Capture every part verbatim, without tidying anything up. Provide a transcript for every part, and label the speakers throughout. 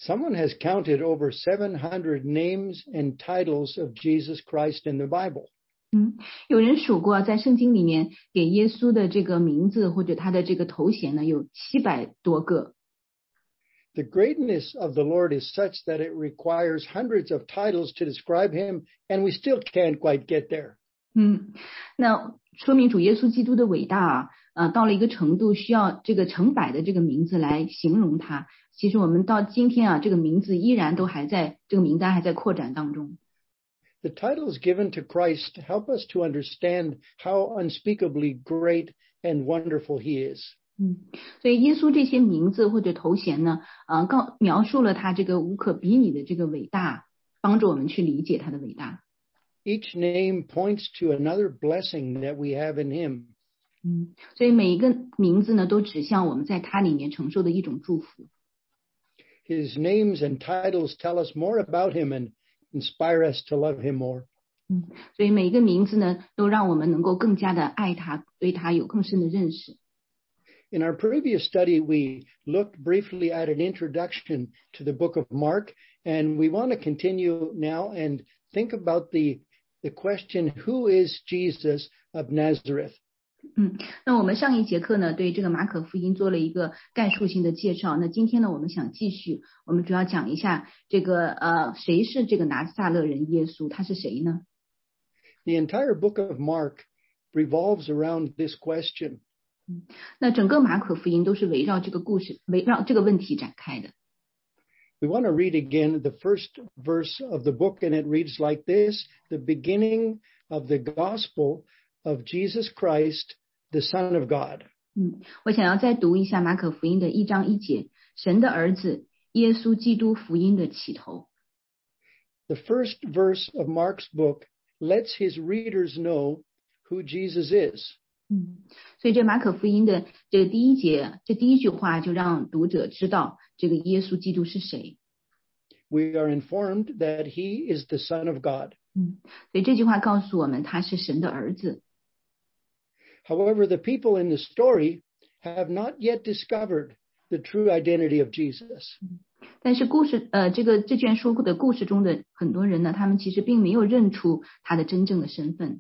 Speaker 1: Someone has counted over seven hundred names and titles of Jesus Christ in the Bible.
Speaker 2: 嗯，有人数过，在圣经里面给耶稣的这个名字或者他的这个头衔呢，有七百多个。
Speaker 1: The greatness of the Lord is such that it requires hundreds of titles to describe him, and we still can't quite get there.
Speaker 2: 嗯，那说明主耶稣基督的伟大啊，呃，到了一个程度，需要这个成百的这个名字来形容他。其实我们到今天啊，这个名字依然都还在，这个名单还在扩展当中。
Speaker 1: The titles given to Christ help us to understand how unspeakably great and wonderful he is.
Speaker 2: 嗯，所以耶稣这些名字或者头衔呢，呃，告描述了他这个无可比拟的这个伟大，帮助我们去理解他的伟大。
Speaker 1: Each name points to another blessing that we have in him.
Speaker 2: 嗯，所以每一个名字呢，都指向我们在他里面承受的一种祝福。
Speaker 1: His names and titles tell us more about him and inspire us to love him more.
Speaker 2: 嗯，所以每一个名字呢，都让我们能够更加的爱他，对他有更深的认识。
Speaker 1: In our previous study, we looked briefly at an introduction to the book of Mark, and we want to continue now and think about the, the question, who is Jesus of Nazareth?
Speaker 2: 嗯，那我们上一节课呢，对这个马可福音做了一个概述性的介绍。那今天呢，我们想继续，我们主要讲一下这个呃，谁是这个拿撒勒人耶稣？他是谁呢？
Speaker 1: The entire book of Mark revolves around this question.
Speaker 2: 嗯，那整个马可福音都是围绕这个故事，围绕这个问题展开的。
Speaker 1: We want to read again the first verse of the book, and it reads like this: the beginning of the gospel of Jesus Christ, the Son of God.
Speaker 2: 嗯，我想要再读一下马可福音的一章一节，神的儿子耶稣基督福音的起头。
Speaker 1: The first verse of Mark's book lets his readers know who Jesus is.
Speaker 2: 嗯，所以这马可福音的这个第一节，这第一句话就让读者知道这个耶稣基督是谁。
Speaker 1: We are informed that he is the Son of God.
Speaker 2: 嗯，所以这句话告诉我们他是神的儿子。
Speaker 1: However, the people in the story have not yet discovered the true identity of Jesus.
Speaker 2: 但是故事呃，这个这卷书的故事中的很多人呢，他们其实并没有认出他的真正的身份。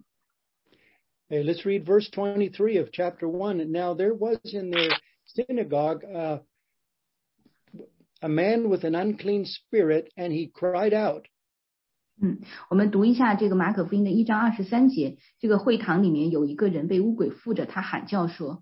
Speaker 1: Hey, let's read verse twenty-three of chapter one. Now there was in the synagogue uh, a man with an unclean spirit, and he cried out.
Speaker 2: 嗯，我们读一下这个马可福音的一章二十三节，这个会堂里面有一个人被污鬼附着，他喊叫说。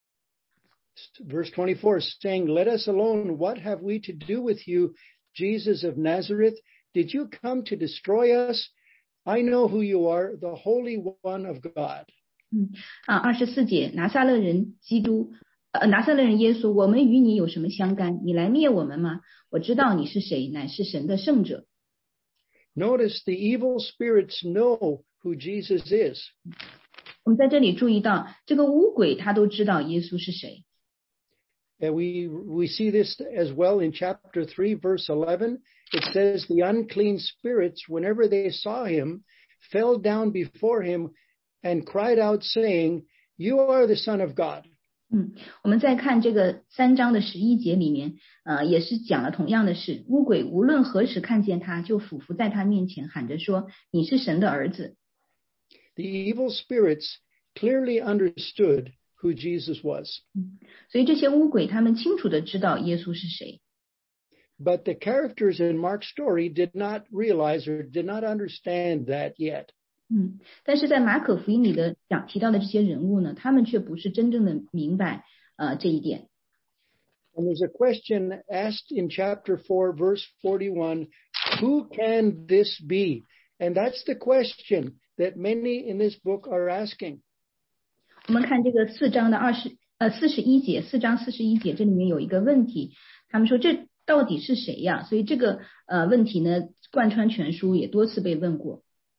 Speaker 1: Verse twenty-four, saying, "Let us alone. What have we to do with you, Jesus of Nazareth? Did you come to destroy us? I know who you are, the Holy One of God."
Speaker 2: 嗯啊，二十四节，拿撒勒人基督，呃，拿撒勒人耶稣，我们与你有什么相干？你来灭我们吗？我知道你是谁，乃是神的圣者。
Speaker 1: Notice the evil spirits know who Jesus is.
Speaker 2: 我们在这里注意到，这个污鬼他都知道耶稣是谁。
Speaker 1: And we we see this as well in chapter three, verse eleven. It says the unclean spirits, whenever they saw him, fell down before him and cried out, saying, "You are the Son of God."
Speaker 2: 嗯，我们再看这个三章的十一节里面，呃，也是讲了同样的事。污鬼无论何时看见他，就俯伏在他面前，喊着说：“你是神的儿子。”
Speaker 1: The evil spirits clearly understood who Jesus was.
Speaker 2: 嗯，所以这些污鬼他们清楚的知道耶稣是谁。
Speaker 1: But the characters in Mark's story did not realize or did not understand that yet.
Speaker 2: 嗯，但是在马可福音里的讲提到的这些人物呢，他们却不是真正的明白呃这一点。
Speaker 1: And there's a question asked in chapter four, verse forty-one, who can this be? And that's the question that many in this book are asking.
Speaker 2: 我们看这个四章的二十呃四十一节，四章四十一节，这里面有一个问题，他们说这到底是谁呀？所以这个呃问题呢，贯穿全书，也多次被问过。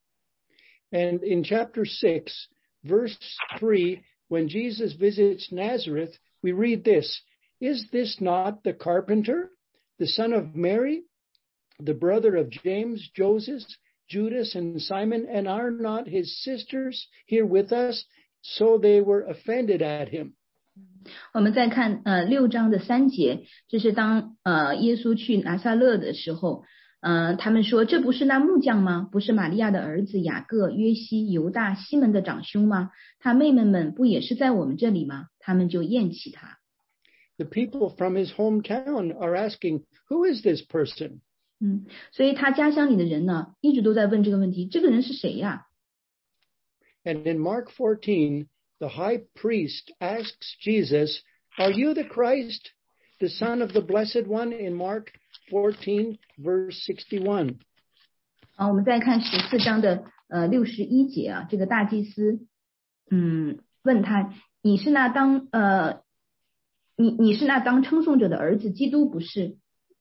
Speaker 1: And in chapter six, verse three, when Jesus visits Nazareth, we read this: "Is this not the carpenter, the son of Mary, the brother of James, Joseph, Judas, and Simon? And are not his sisters here with us?" So they were offended at him.
Speaker 2: 我们再看呃六章的三节，这是当呃耶稣去拿撒勒的时候，呃他们说这不是那木匠吗？不是玛利亚的儿子雅各、约西、犹大、西门的长兄吗？他妹妹们不也是在我们这里吗？他们就厌弃他。
Speaker 1: The people from his hometown are asking, who is this person?
Speaker 2: 嗯，所以他家乡里的人呢，一直都在问这个问题，这个人是谁呀？
Speaker 1: And in Mark fourteen, the high priest asks Jesus, are you the Christ, the Son of the Blessed One? In Mark fourteen, verse sixty-one.
Speaker 2: 啊，我们再看十四章的呃六十一节啊，这个大祭司嗯问他，你是那当呃你你是那当称颂者的儿子基督不是？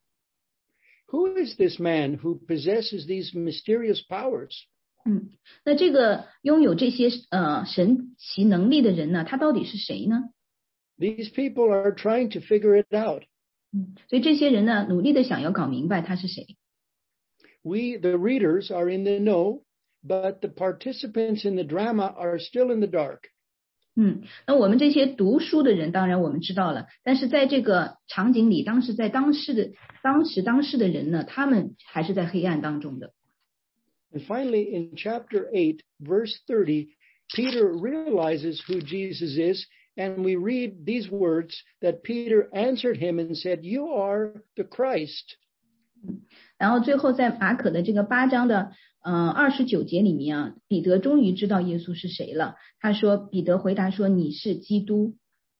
Speaker 1: Who is this man who possesses these mysterious powers?
Speaker 2: 嗯，那这个拥有这些呃神奇能力的人呢，他到底是谁呢？
Speaker 1: These people are trying to figure it out.
Speaker 2: 嗯，所以这些人呢，努力的想要搞明白他是谁。
Speaker 1: We, the readers, are in the know, but the participants in the drama are still in the dark.
Speaker 2: 嗯，那我们这些读书的人，当然我们知道了，但是在这个场景里，当时在当时的当时当时的人呢，他们还是在黑暗当中的。
Speaker 1: And finally, in chapter eight, verse thirty, Peter realizes who Jesus is, and we read these words that Peter answered him and said, you are the Christ.
Speaker 2: 然后最后在马可的这个八章的呃二十九节里面啊，彼得终于知道耶稣是谁了。他说，彼得回答说，你是基督。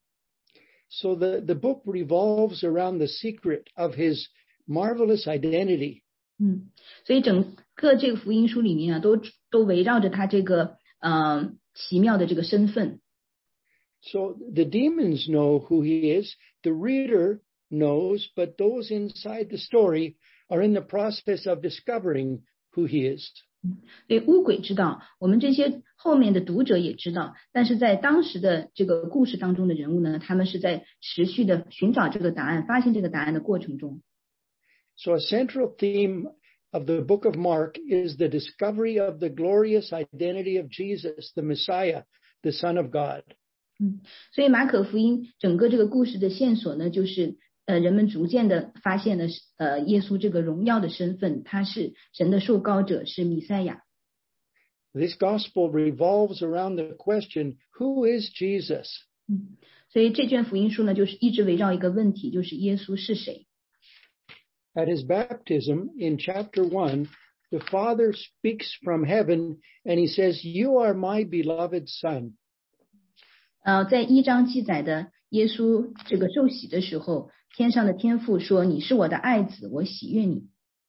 Speaker 1: So the, the book revolves around the secret of his marvelous identity.
Speaker 2: 嗯，所以整个这个福音书里面啊，都都围绕着他这个呃奇妙的这个身份。
Speaker 1: So the demons know who he is, the reader knows, but those inside the story are in the process of discovering who he is.
Speaker 2: 所以巫鬼知道，我们这些后面的读者也知道，但是在当时的这个故事当中的人物呢，他们是在持续的寻找这个答案、发现这个答案的过程中。
Speaker 1: So a central theme of the book of Mark is the discovery of the glorious identity of Jesus, the Messiah, the Son of God.
Speaker 2: 嗯，所以马可福音整个这个故事的线索呢，就是呃人们逐渐的发现了呃耶稣这个荣耀的身份，他是神的受膏者，是弥赛亚。
Speaker 1: This gospel revolves around the question, who is Jesus?
Speaker 2: 嗯，所以这卷福音书呢，就是一直围绕一个问题，就是耶稣是谁。
Speaker 1: At his baptism in chapter one, the Father speaks from heaven and he says, you are my beloved Son.
Speaker 2: 呃，在一章记载的耶稣这个受洗的时候，天上的天父说：“你是我的爱子，我喜悦你。”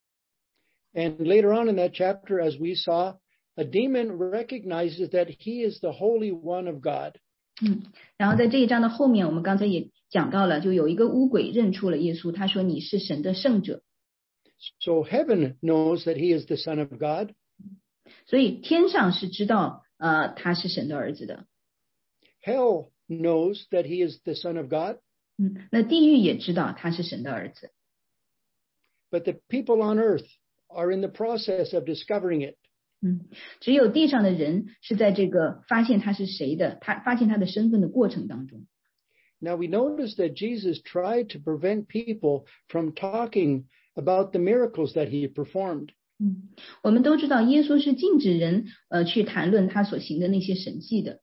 Speaker 1: And later on in that chapter, as we saw, a demon recognizes that he is the Holy One of God.
Speaker 2: 嗯，然后在这一章的后面，我们刚才也讲到了，就有一个巫鬼认出了耶稣，他说：“你是神的圣者。”
Speaker 1: So heaven knows that he is the Son of God.
Speaker 2: 所以天上是知道，呃，他是神的儿子的。
Speaker 1: Hell knows that he is the Son of God.
Speaker 2: 嗯，那地狱也知道他是神的儿子。
Speaker 1: But the people on earth are in the process of discovering it.
Speaker 2: 嗯，只有地上的人是在这个发现他是谁的，他发现他的身份的过程当中。
Speaker 1: Now we notice that Jesus tried to prevent people from talking about the miracles that he performed.
Speaker 2: 嗯，我们都知道耶稣是禁止人呃去谈论他所行的那些神迹的。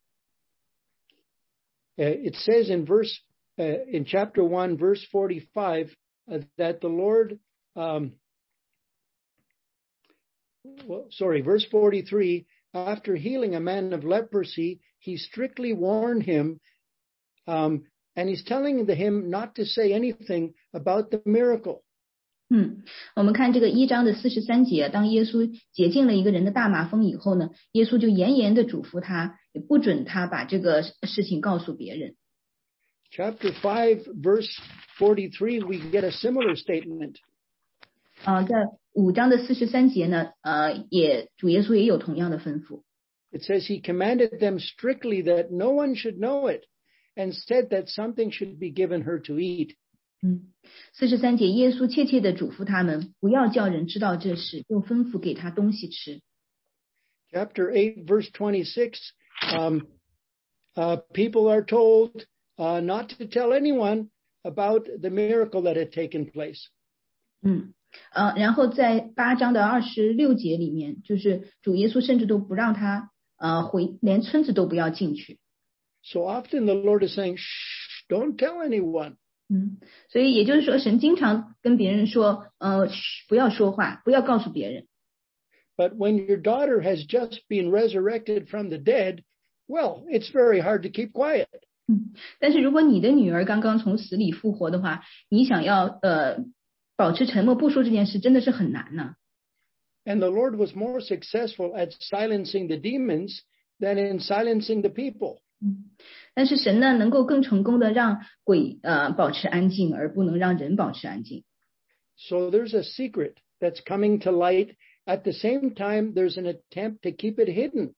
Speaker 1: Uh, it says in verse uh, in chapter one, verse forty-five, uh, that the Lord, um, well, sorry, verse forty-three. After healing a man of leprosy, he strictly warned him, um, and he's telling him not to say anything about the miracle.
Speaker 2: 嗯，我们看这个一章的四十三节，当耶稣洁净了一个人的大麻风以后呢，耶稣就严严的嘱咐他，也不准他把这个事情告诉别人。
Speaker 1: Chapter five, verse forty-three, we get a similar statement.
Speaker 2: 啊、呃，在五章的四十三节呢，呃，也主耶稣也有同样的吩咐。
Speaker 1: It says he commanded them strictly that no one should know it, and said that something should be given her to eat.
Speaker 2: 嗯，四十三节，耶稣切切的嘱咐他们，不要叫人知道这事，又吩咐给他东西吃。
Speaker 1: Chapter eight, verse twenty-six, um, uh, people are told, uh, not to tell anyone about the miracle that had taken place.
Speaker 2: 嗯，呃，然后在八章的二十六节里面，就是主耶稣甚至都不让他呃回，连村子都不要进去。
Speaker 1: So often the Lord is saying, shh, don't tell anyone.
Speaker 2: 嗯，所以也就是说，神经常跟别人说，呃，嘘，不要说话，不要告诉别人。
Speaker 1: But when your daughter has just been resurrected from the dead, well, it's very hard to keep quiet.
Speaker 2: 嗯，但是如果你的女儿刚刚从死里复活的话，你想要呃保持沉默不说这件事，真的是很难呢。
Speaker 1: And the Lord was more successful at silencing the demons than in silencing the people.
Speaker 2: 嗯，但是神呢，能够更成功的让鬼呃保持安静，而不能让人保持安静。
Speaker 1: So there's a secret that's coming to light. At the same time, there's an attempt to keep it hidden.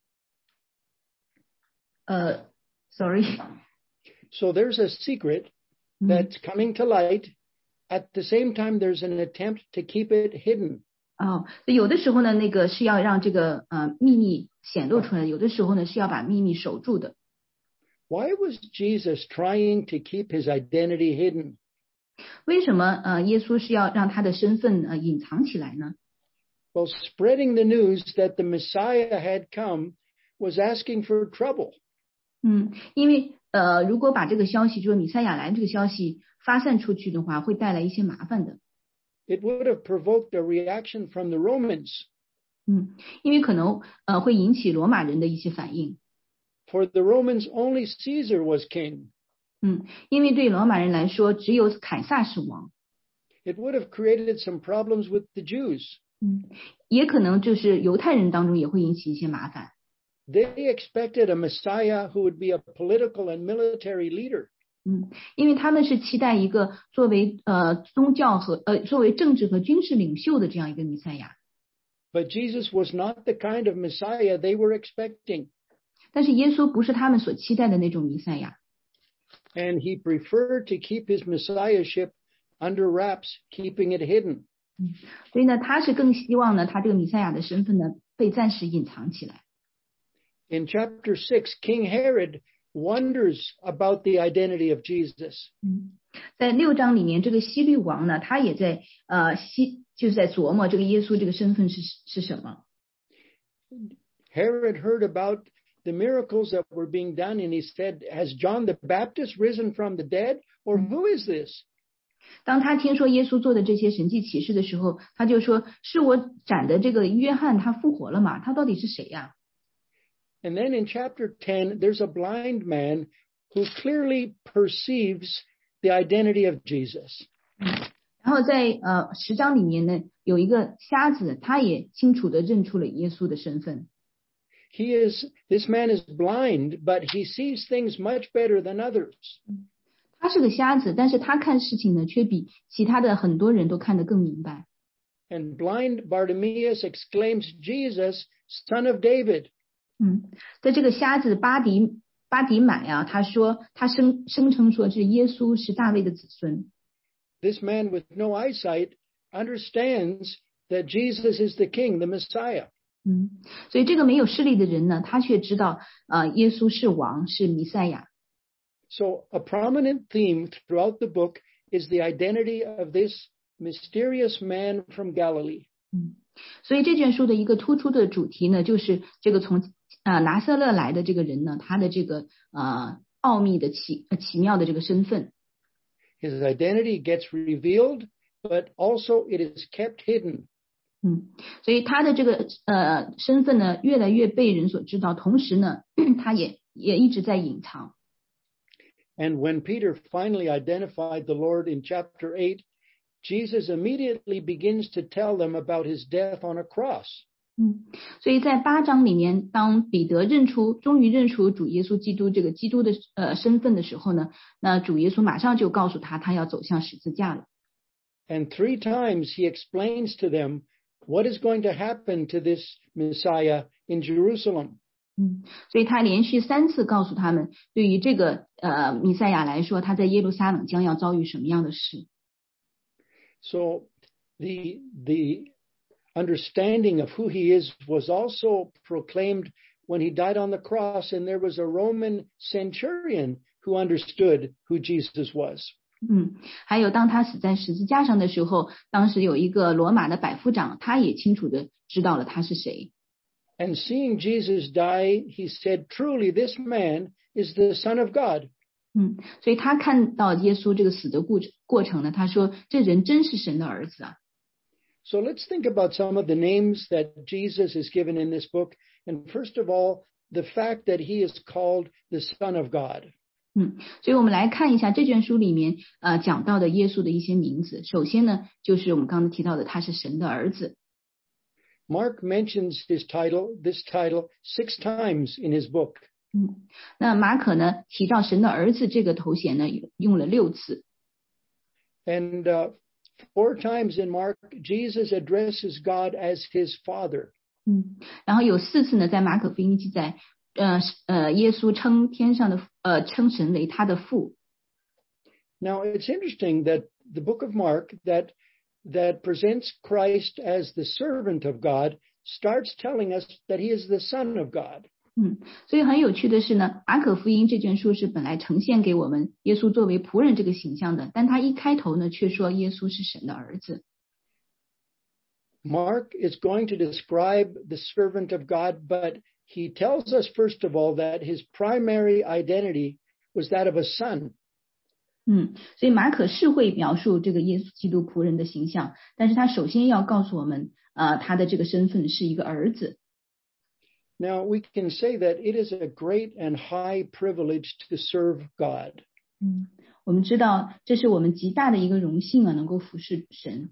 Speaker 2: 呃 ，sorry.
Speaker 1: So there's a secret that's coming to light. At the same time, there's an attempt to keep it hidden.
Speaker 2: 哦，有的时候呢，那个是要让这个呃秘密显露出来，有的时候呢是要把秘密守住的。
Speaker 1: Why was Jesus trying to keep his identity hidden?
Speaker 2: 为什么呃耶稣是要让他的身份呃隐藏起来呢？
Speaker 1: Well, spreading the news that the Messiah had come was asking for trouble.
Speaker 2: 嗯，因为呃如果把这个消息，就是弥赛亚来这个消息发散出去的话，会带来一些麻烦的。
Speaker 1: It would have provoked a reaction from the Romans.
Speaker 2: 嗯，因为可能呃会引起罗马人的一些反应。
Speaker 1: For the Romans, only Caesar was king.
Speaker 2: 嗯，因为对罗马人来说，只有凯撒是王。
Speaker 1: It would have created some problems with the Jews.
Speaker 2: 嗯，也可能就是犹太人当中也会引起一些麻烦。
Speaker 1: They expected a Messiah who would be a political and military leader.
Speaker 2: 嗯，因为他们是期待一个作为呃宗教和呃作为政治和军事领袖的这样一个弥赛亚。
Speaker 1: But Jesus was not the kind of Messiah they were expecting.
Speaker 2: 但是耶稣不是他们所期待的那种弥赛亚。
Speaker 1: And he preferred to keep his messiahship under wraps, keeping it hidden.
Speaker 2: 嗯，所以呢，他是更希望呢，他这个弥赛亚的身份呢被暂时隐藏起来。
Speaker 1: In chapter six, King Herod wonders about the identity of Jesus.
Speaker 2: 嗯，在六章里面，这个希律王呢，他也在呃希就是在琢磨这个耶稣这个身份是是什么。
Speaker 1: Herod heard about the miracles that were being done, and he said, "Has John the Baptist risen from the dead, or who is this?"
Speaker 2: 当他听说耶稣做的这些神迹奇事的时候，他就说：“是我斩的这个约翰，他复活了嘛？他到底是谁呀？”
Speaker 1: And then in chapter ten, there's a blind man who clearly perceives the identity of Jesus.
Speaker 2: 然后在呃十章里面呢，有一个瞎子，他也清楚地认出了耶稣的身份。
Speaker 1: He is, this man is blind, but he sees things much better than others.
Speaker 2: 他是个瞎子，但是他看事情呢，却比其他的很多人都看得更明白。
Speaker 1: And blind Bartimaeus exclaims, "Jesus, son of David."
Speaker 2: 嗯，在这个瞎子巴迪巴迪买啊，他说他声声称说这耶稣是大卫的子孙。
Speaker 1: This man with no eyesight understands that Jesus is the king, the Messiah.
Speaker 2: 嗯，所以这个没有视力的人呢，他却知道啊、呃，耶稣是王，是弥赛亚。
Speaker 1: So a prominent theme throughout the book is the identity of this mysterious man from Galilee.
Speaker 2: 嗯，所以这卷书的一个突出的主题呢，就是这个从啊、呃、拿撒勒来的这个人呢，他的这个呃奥秘的奇呃奇妙的这个身份。
Speaker 1: His identity gets revealed, but also it is kept hidden.
Speaker 2: 嗯，所以他的这个呃身份呢，越来越被人所知道，同时呢，他也也一直在隐藏。
Speaker 1: And when Peter finally identified the Lord in chapter eight, Jesus immediately begins to tell them about his death on a cross.
Speaker 2: 嗯，所以在八章里面，当彼得认出，终于认出主耶稣基督这个基督的呃身份的时候呢，那主耶稣马上就告诉他，他要走向十字架了。
Speaker 1: And three times he explains to them what is going to happen to this Messiah in Jerusalem.
Speaker 2: 嗯，所以他连续三次告诉他们，对于这个呃弥赛亚来说，他在耶路撒冷将要遭遇什么样的事。
Speaker 1: So the the understanding of who he is was also proclaimed when he died on the cross, and there was a Roman centurion who understood who Jesus was.
Speaker 2: 嗯，还有当他死在十字架上的时候，当时有一个罗马的百夫长，他也清楚的知道了他是谁。
Speaker 1: And seeing Jesus die, he said, "Truly, this man is the Son of God."
Speaker 2: 嗯，所以他看到耶稣这个死的过过程呢，他说这人真是神的儿子啊。
Speaker 1: So let's think about some of the names that Jesus is given in this book. And first of all, the fact that he is called the Son of God.
Speaker 2: 嗯，所以我们来看一下这卷书里面呃讲到的耶稣的一些名字。首先呢，就是我们刚才提到的他是神的儿子。
Speaker 1: Mark mentions his title, this title, six times in his book.
Speaker 2: 嗯，那马可呢提到神的儿子这个头衔呢用了六次。
Speaker 1: And uh, four times in Mark, Jesus addresses God as his Father.
Speaker 2: 嗯，然后有四次呢在马可福音记载，呃呃耶稣称天上的呃称神为他的父。
Speaker 1: Now it's interesting that the book of Mark that that presents Christ as the servant of God starts telling us that he is the Son of God.
Speaker 2: 嗯，所以很有趣的是呢，马可福音这卷书是本来呈现给我们耶稣作为仆人这个形象的，但他一开头呢却说耶稣是神的儿子。
Speaker 1: Mark is going to describe the servant of God, but he tells us first of all that his primary identity was that of a son.
Speaker 2: 嗯，所以马可是会描述这个耶稣基督仆人的形象，但是他首先要告诉我们，呃，他的这个身份是一个儿子。
Speaker 1: Now we can say that it is a great and high privilege to serve God.
Speaker 2: 嗯，我们知道这是我们极大的一个荣幸啊，能够服侍神。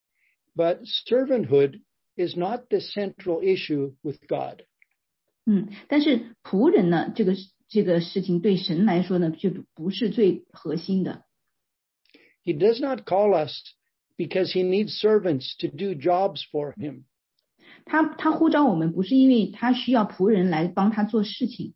Speaker 1: But servanthood is not the central issue with God.
Speaker 2: 嗯，但是仆人呢，这个这个事情对神来说呢，就不是最核心的。
Speaker 1: He does not call us because he needs servants to do jobs for him.
Speaker 2: 他他呼召我们不是因为他需要仆人来帮他做事情。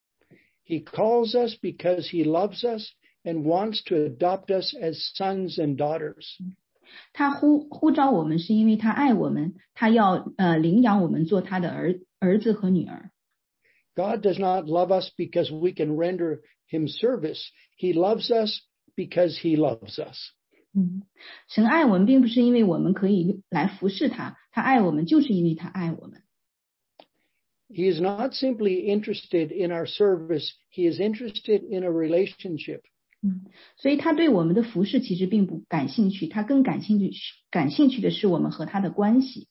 Speaker 1: He calls us because he loves us and wants to adopt us as sons and daughters.
Speaker 2: 他呼呼召我们是因为他爱我们，他要呃领养我们做他的儿儿子和女儿。
Speaker 1: God does not love us because we can render him service. He loves us because he loves us.
Speaker 2: 嗯，神爱我们并不是因为我们可以来服侍他，他爱我们就是因为他爱我们。
Speaker 1: He is not simply interested in our service. He is interested in a relationship.
Speaker 2: 嗯，所以他对我们的服侍其实并不感兴趣，他更感兴趣感兴趣的是我们和他的关系。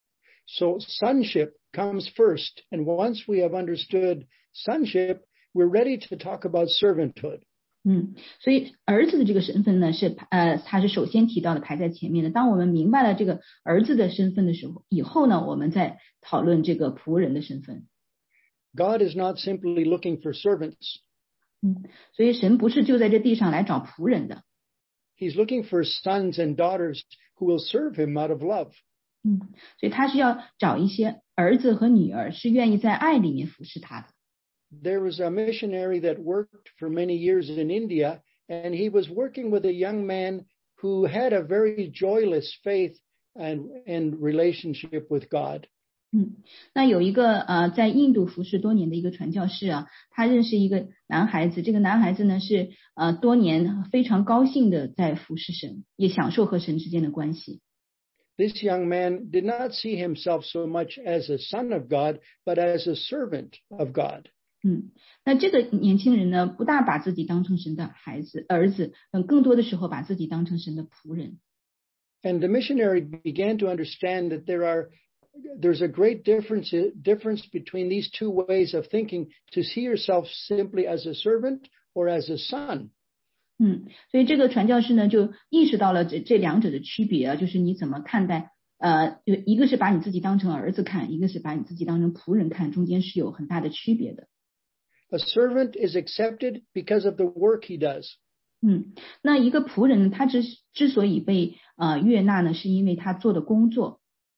Speaker 1: So sonship comes first, and once we have understood sonship, we're ready to talk about servanthood.
Speaker 2: 嗯，所以儿子的这个身份呢，是呃，他是首先提到的，排在前面的。当我们明白了这个儿子的身份的时候，以后呢，我们再讨论这个仆人的身份。
Speaker 1: God is not simply looking for servants.
Speaker 2: 嗯，所以神不是就在这地上来找仆人的。
Speaker 1: He's looking for sons and daughters who will serve him out of love.
Speaker 2: 嗯，所以他是要找一些儿子和女儿，是愿意在爱里面服侍他的。
Speaker 1: There was a missionary that worked for many years in India, and he was working with a young man who had a very joyless faith and, and relationship with God.
Speaker 2: 嗯，那有一个呃在印度服侍多年的一个传教士啊，他认识一个男孩子，这个男孩子呢是呃多年非常高兴的在服侍神，也享受和神之间的关系。
Speaker 1: This young man did not see himself so much as a son of God, but as a servant of God.
Speaker 2: 嗯，那这个年轻人呢，不大把自己当成神的孩子、儿子，嗯，更多的时候把自己当成神的仆人。
Speaker 1: And the missionary began to understand that there are there's a great difference difference between these two ways of thinking, to see yourself simply as a servant or as a son.
Speaker 2: 嗯，所以这个传教士呢，就意识到了这这两者的区别啊，就是你怎么看待，呃，一个是把你自己当成儿子看，一个是把你自己当成仆人看，中间是有很大的区别的。
Speaker 1: A servant is accepted because of the work he does.
Speaker 2: 嗯，那一个仆人他之之所以被呃悦纳呢，是因为他做的工作。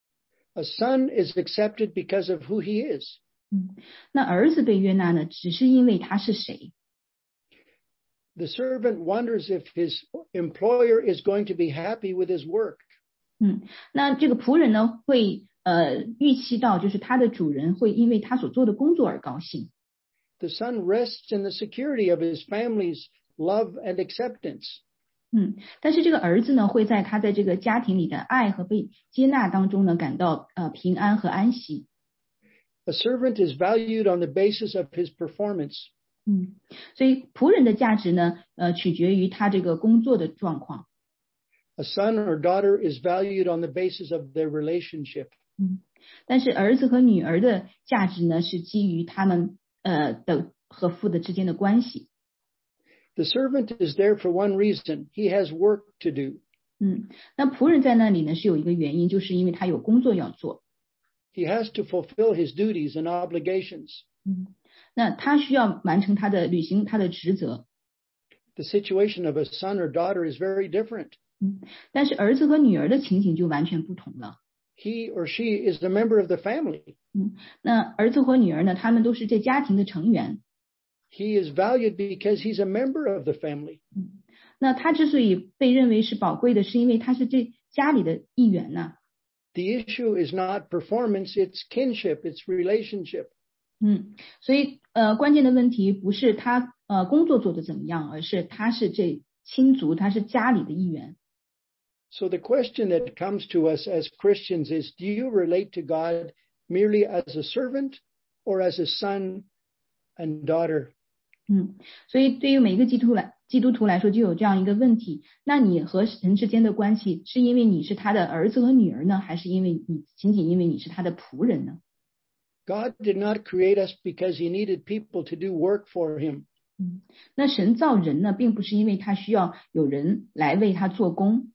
Speaker 1: A son is accepted because of who he is.
Speaker 2: 嗯，那儿子被悦纳呢，只是因为他是谁。
Speaker 1: The servant wonders if his employer is going to be happy with his work.
Speaker 2: 嗯，那这个仆人呢，会呃预期到，就是他的主人会因为他所做的工作而高兴。
Speaker 1: The son rests in the security of his family's love and acceptance.
Speaker 2: 嗯，但是这个儿子呢，会在他在这个家庭里的爱和被接纳当中呢，感到呃平安和安息。
Speaker 1: A servant is valued on the basis of his performance.
Speaker 2: 嗯，所以仆人的价值呢，呃，取决于他这个工作的状况。
Speaker 1: A son or daughter is valued on the basis of their relationship.
Speaker 2: 嗯，但是儿子和女儿的价值呢，是基于他们呃的和父的之间的关系。
Speaker 1: The servant is there for one reason. He has work to do.
Speaker 2: 嗯，那仆人在那里呢，是有一个原因，就是因为他有工作要做。
Speaker 1: He has to fulfill his duties and obligations.
Speaker 2: 嗯，那他需要完成他的履行他的职责。
Speaker 1: The situation of a son or daughter is very different.
Speaker 2: 嗯，但是儿子和女儿的情形就完全不同了。
Speaker 1: He or she is a member of the family.
Speaker 2: 嗯，那儿子和女儿呢，他们都是这家庭的成员。
Speaker 1: He is valued because he's a member of the family.
Speaker 2: 嗯，那他之所以被认为是宝贵的，是因为他是这家里的一员呢。
Speaker 1: The issue is not performance, it's kinship, it's relationship.
Speaker 2: 嗯，所以呃，关键的问题不是他呃工作做得怎么样，而是他是这亲族，他是家里的一员。
Speaker 1: So the question that comes to us as Christians is, do you relate to God merely as a servant or as a son and daughter?
Speaker 2: 嗯，所以对于每一个基督徒来基督徒来说，就有这样一个问题：那你和神之间的关系，是因为你是他的儿子和女儿呢，还是因为你仅仅因为你是他的仆人呢？
Speaker 1: God did not create us because he needed people to do work for him.
Speaker 2: 嗯，那神造人呢，并不是因为他需要有人来为他做工。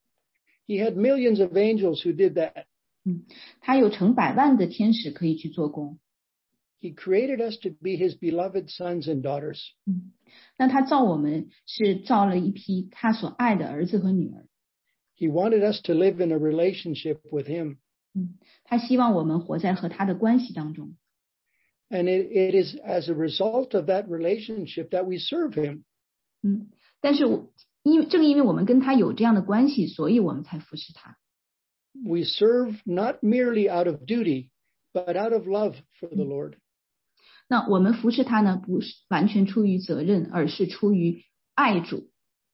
Speaker 1: He had millions of angels who did that.
Speaker 2: 嗯，他有成百万的天使可以去做工。
Speaker 1: He created us to be his beloved sons and daughters.
Speaker 2: 嗯，那他造我们是造了一批他所爱的儿子和女儿。
Speaker 1: He wanted us to live in a relationship with him.
Speaker 2: 嗯，他希望我们活在和他的关系当中。
Speaker 1: And it, it is as a result of that relationship that we serve him.
Speaker 2: 嗯，但是我因为正因为我们跟他有这样的关系，所以我们才服侍他。
Speaker 1: We serve not merely out of duty, but out of love for the Lord.
Speaker 2: 那我们服侍他呢，不是完全出于责任，而是出于爱主。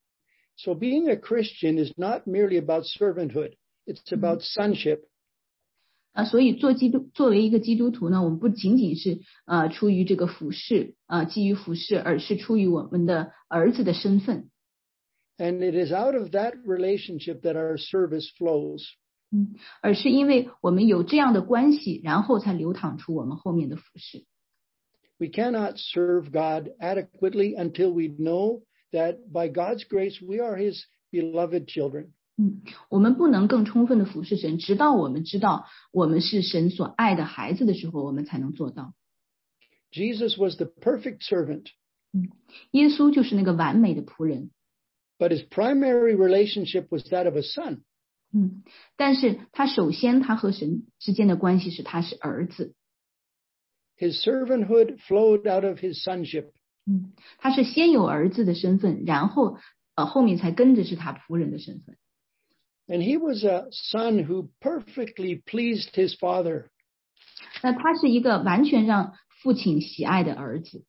Speaker 1: So being a Christian is not merely about servanthood, it's about sonship.
Speaker 2: 啊，所以做基督作为一个基督徒呢，我们不仅仅是呃出于这个服侍啊、呃，基于服侍，而是出于我们的儿子的身份。
Speaker 1: And it is out of that relationship that our service flows.
Speaker 2: 嗯，而是因为我们有这样的关系，然后才流淌出我们后面的服侍。
Speaker 1: We cannot serve God adequately until we know that by God's grace we are his beloved children.
Speaker 2: 嗯，我们不能更充分的服侍神，直到我们知道我们是神所爱的孩子的时候，我们才能做到。
Speaker 1: Jesus was the perfect servant.
Speaker 2: 嗯，耶稣就是那个完美的仆人。
Speaker 1: But his primary relationship was that of a son.
Speaker 2: 嗯，但是他首先他和神之间的关系是他是儿子。
Speaker 1: His servanthood flowed out of his sonship.
Speaker 2: 嗯，他是先有儿子的身份，然后呃后面才跟着是他仆人的身份。
Speaker 1: And he was a son who perfectly pleased his father.
Speaker 2: 那他是一个完全让父亲喜爱的儿子。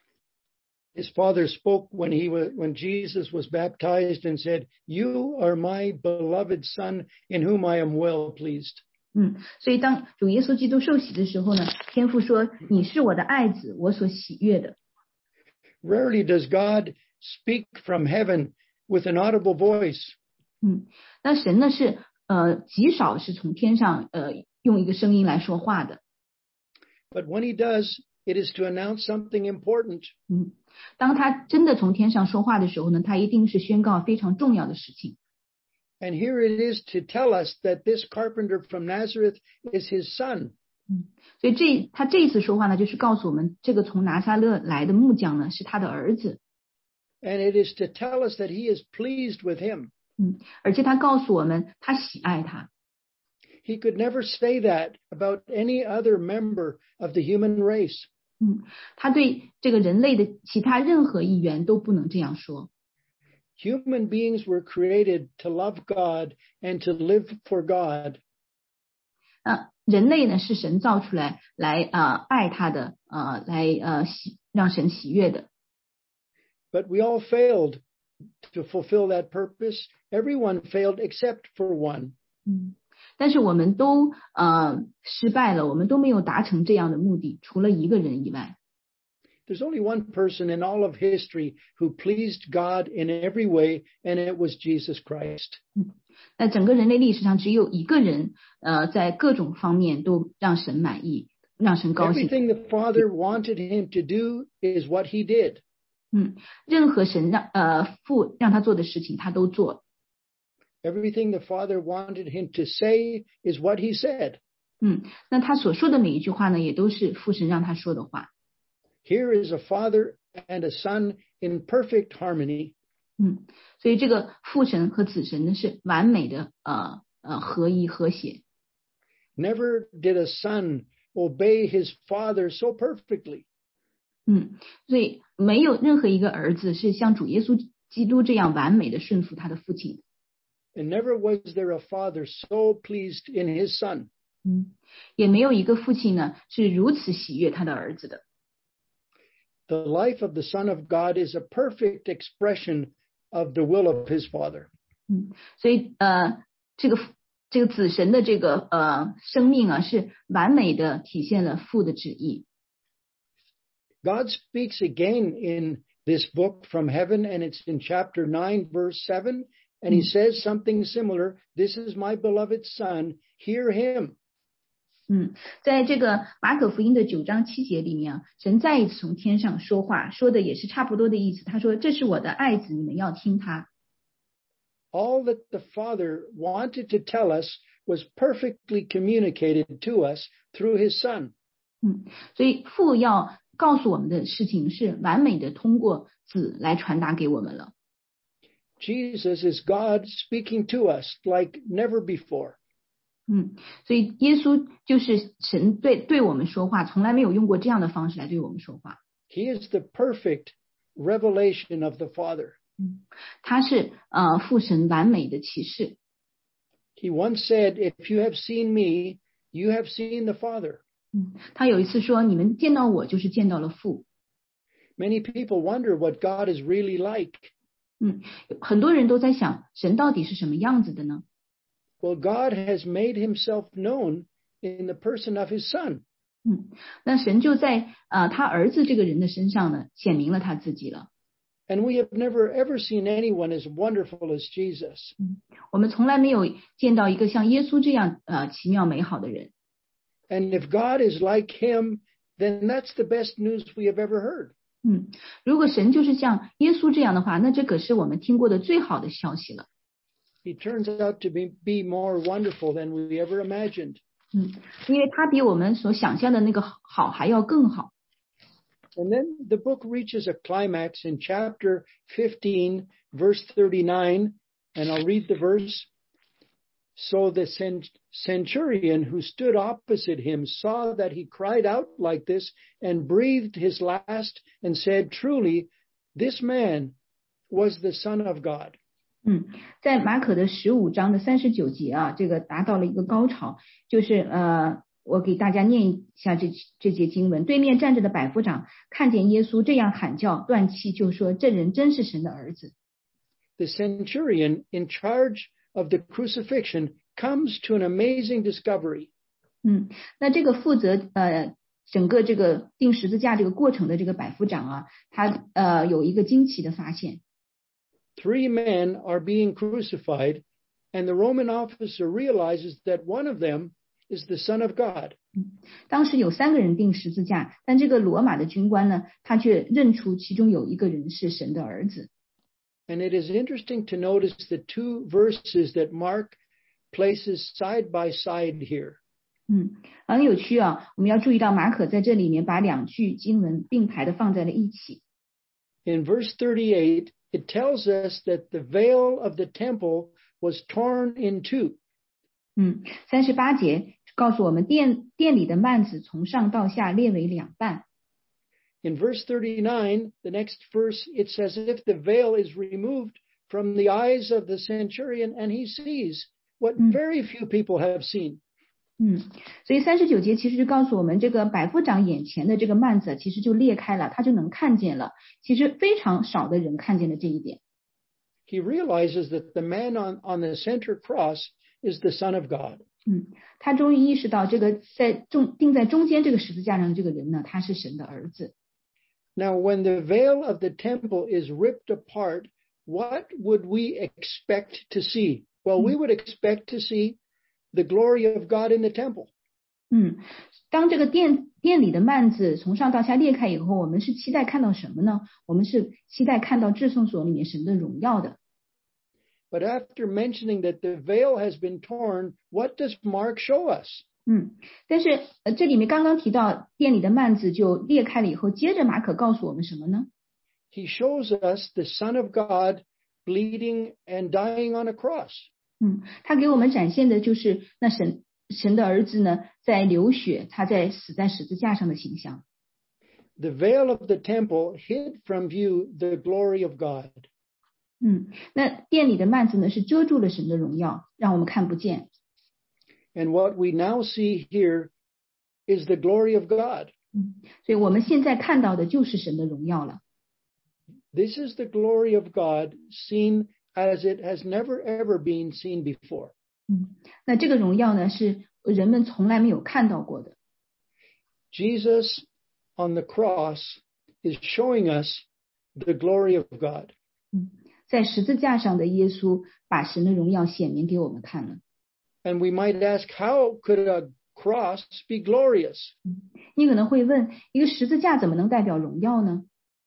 Speaker 1: His father spoke when he was when Jesus was baptized and said, "You are my beloved son, in whom I am well pleased."
Speaker 2: 嗯，所以当主耶稣基督受洗的时候呢，天父说：“你是我的爱子，我所喜悦的。”
Speaker 1: Rarely does God speak from heaven with an audible voice.
Speaker 2: 嗯，那神呢是呃极少是从天上呃用一个声音来说话的。
Speaker 1: But when he does, it is to announce something important.
Speaker 2: 嗯，当他真的从天上说话的时候呢，他一定是宣告非常重要的事情。
Speaker 1: And here it is to tell us that this carpenter from Nazareth is his son.
Speaker 2: 嗯，所以这他这一次说话呢，就是告诉我们，这个从拿撒勒来的木匠呢是他的儿子。
Speaker 1: And it is to tell us that he is pleased with him.
Speaker 2: 嗯，而且他告诉我们，他喜爱他。
Speaker 1: He could never say that about any other member of the human race.
Speaker 2: 嗯，他对这个人类的其他任何一员都不能这样说。
Speaker 1: Human beings were created to love God and to live for God.
Speaker 2: 啊，人类呢是神造出来来啊、呃、爱他的啊、呃、来呃喜让神喜悦的。
Speaker 1: But we all failed to fulfill that purpose. Everyone failed except for one.
Speaker 2: 嗯，但是我们都呃失败了，我们都没有达成这样的目的，除了一个人以外。
Speaker 1: There's only one person in all of history who pleased God in every way, and it was Jesus Christ.
Speaker 2: 嗯，在整个人类历史上，只有一个人，呃，在各种方面都让神满意，让神高兴。
Speaker 1: Everything the Father wanted him to do is what he did.
Speaker 2: 嗯，任何神让呃父让他做的事情，他都做。
Speaker 1: Everything the Father wanted him to say is what he said.
Speaker 2: 嗯，那他所说的每一句话呢，也都是父神让他说的话。
Speaker 1: Here is a father and a son in perfect harmony.
Speaker 2: 嗯，所以这个父神和子神呢是完美的呃呃合一和谐。
Speaker 1: Never did a son obey his father so perfectly.
Speaker 2: 嗯，所以没有任何一个儿子是像主耶稣基督这样完美的顺服他的父亲。
Speaker 1: And never was there a father so pleased in his son.
Speaker 2: 嗯，也没有一个父亲呢是如此喜悦他的儿子的。
Speaker 1: The life of the Son of God is a perfect expression of the will of his Father.
Speaker 2: 嗯，所以呃，这个这个子神的这个呃生命啊，是完美的体现了父的旨意。
Speaker 1: God speaks again in this book from heaven, and it's in chapter nine, verse seven, and he says something similar. This is my beloved Son, hear him.
Speaker 2: 嗯，在这个马可福音的九章七节里面啊，神再一次从天上说话，说的也是差不多的意思。他说：“这是我的爱子，你们要听他。”
Speaker 1: All that the Father wanted to tell us was perfectly communicated to us through his Son.
Speaker 2: 嗯，所以父要告诉我们的事情是完美的通过子来传达给我们了。
Speaker 1: Jesus is God speaking to us like never before.
Speaker 2: 嗯，所以耶稣就是神对对我们说话，从来没有用过这样的方式来对我们说话。
Speaker 1: He is the perfect revelation of the Father.
Speaker 2: 嗯，他是呃父神完美的启示。
Speaker 1: He once said, "If you have seen me, you have seen the Father."
Speaker 2: 嗯，他有一次说：“你们见到我，就是见到了父。”
Speaker 1: Many people wonder what God is really like.
Speaker 2: 嗯，很多人都在想，神到底是什么样子的呢？
Speaker 1: Well, God has made himself known in the person of his Son.
Speaker 2: 嗯，那神就在呃他儿子这个人的身上呢，显明了他自己了。
Speaker 1: And we have never ever seen anyone as wonderful as Jesus.
Speaker 2: 嗯，我们从来没有见到一个像耶稣这样呃奇妙美好的人。
Speaker 1: And if God is like him, then that's the best news we have ever heard.
Speaker 2: 嗯，如果神就是像耶稣这样的话，那这可是我们听过的最好的消息了。
Speaker 1: He turns out to be, be more wonderful than we ever imagined.
Speaker 2: 嗯，因为他比我们所想象的那个好还要更好。
Speaker 1: And then the book reaches a climax in chapter fifteen, verse thirty-nine, and I'll read the verse. So the centurion who stood opposite him saw that he cried out like this and breathed his last and said, "Truly, this man was the Son of God."
Speaker 2: 嗯，在马可的十五章的三十九节啊，这个达到了一个高潮，就是呃，我给大家念一下这这节经文。对面站着的百夫长看见耶稣这样喊叫，断气，就说：“这人真是神的儿子。”
Speaker 1: The centurion in charge of the crucifixion comes to an amazing discovery.
Speaker 2: 嗯，那这个负责呃整个这个钉十字架这个过程的这个百夫长啊，他呃有一个惊奇的发现。
Speaker 1: Three men are being crucified, and the Roman officer realizes that one of them is the Son of God.
Speaker 2: 当时有三个人钉十字架，但这个罗马的军官呢，他却认出其中有一个人是神的儿子。
Speaker 1: And it is interesting to notice the two verses that Mark places side by side here.
Speaker 2: 嗯，很有趣啊，我们要注意到马可在这里面把两句经文并排的放在了一起。
Speaker 1: In verse thirty-eight, it tells us that the veil of the temple was torn in two.
Speaker 2: 嗯，三十八节告诉我们殿殿里的幔子从上到下裂为两半。
Speaker 1: In verse thirty-nine, the next verse, it's as if the veil is removed from the eyes of the centurion and he sees what very few people have seen.
Speaker 2: 嗯，所以三十九节其实就告诉我们，这个百夫长眼前的这个幔子其实就裂开了，他就能看见了。其实非常少的人看见了这一点。
Speaker 1: He realizes that the man on, on the center cross is the Son of God.
Speaker 2: 嗯，他终于意识到，这个在中钉在中间这个十字架上的这个人呢，他是神的儿子。
Speaker 1: Now, when the veil of the temple is ripped apart, what would we expect to see? Well, we would expect to see the glory of God in the temple.
Speaker 2: 嗯，当这个殿殿里的幔子从上到下裂开以后，我们是期待看到什么呢？我们是期待看到至圣所里面神的荣耀的。
Speaker 1: But after mentioning that the veil has been torn, what does Mark show us?
Speaker 2: 嗯，但是呃，这里面刚刚提到殿里的幔子就裂开了以后，接着马可告诉我们什么呢？
Speaker 1: He shows us the Son of God bleeding and dying on a cross.
Speaker 2: 嗯，他给我们展现的就是那神神的儿子呢，在流血，他在死在十字架上的形象。
Speaker 1: The veil of the temple hid from view the glory of God.
Speaker 2: 嗯，那殿里的幔子呢，是遮住了神的荣耀，让我们看不见。
Speaker 1: And what we now see here is the glory of God.
Speaker 2: 嗯，所以我们现在看到的就是神的荣耀了。
Speaker 1: This is the glory of God seen as it has never ever been seen before.
Speaker 2: 嗯，那这个荣耀呢，是人们从来没有看到过的。
Speaker 1: Jesus on the cross is showing us the glory of God.
Speaker 2: 嗯，在十字架上的耶稣把神的荣耀显明给我们看了。
Speaker 1: And we might ask, how could a cross be glorious?
Speaker 2: 你可能会问，一个十字架怎么能代表荣耀呢？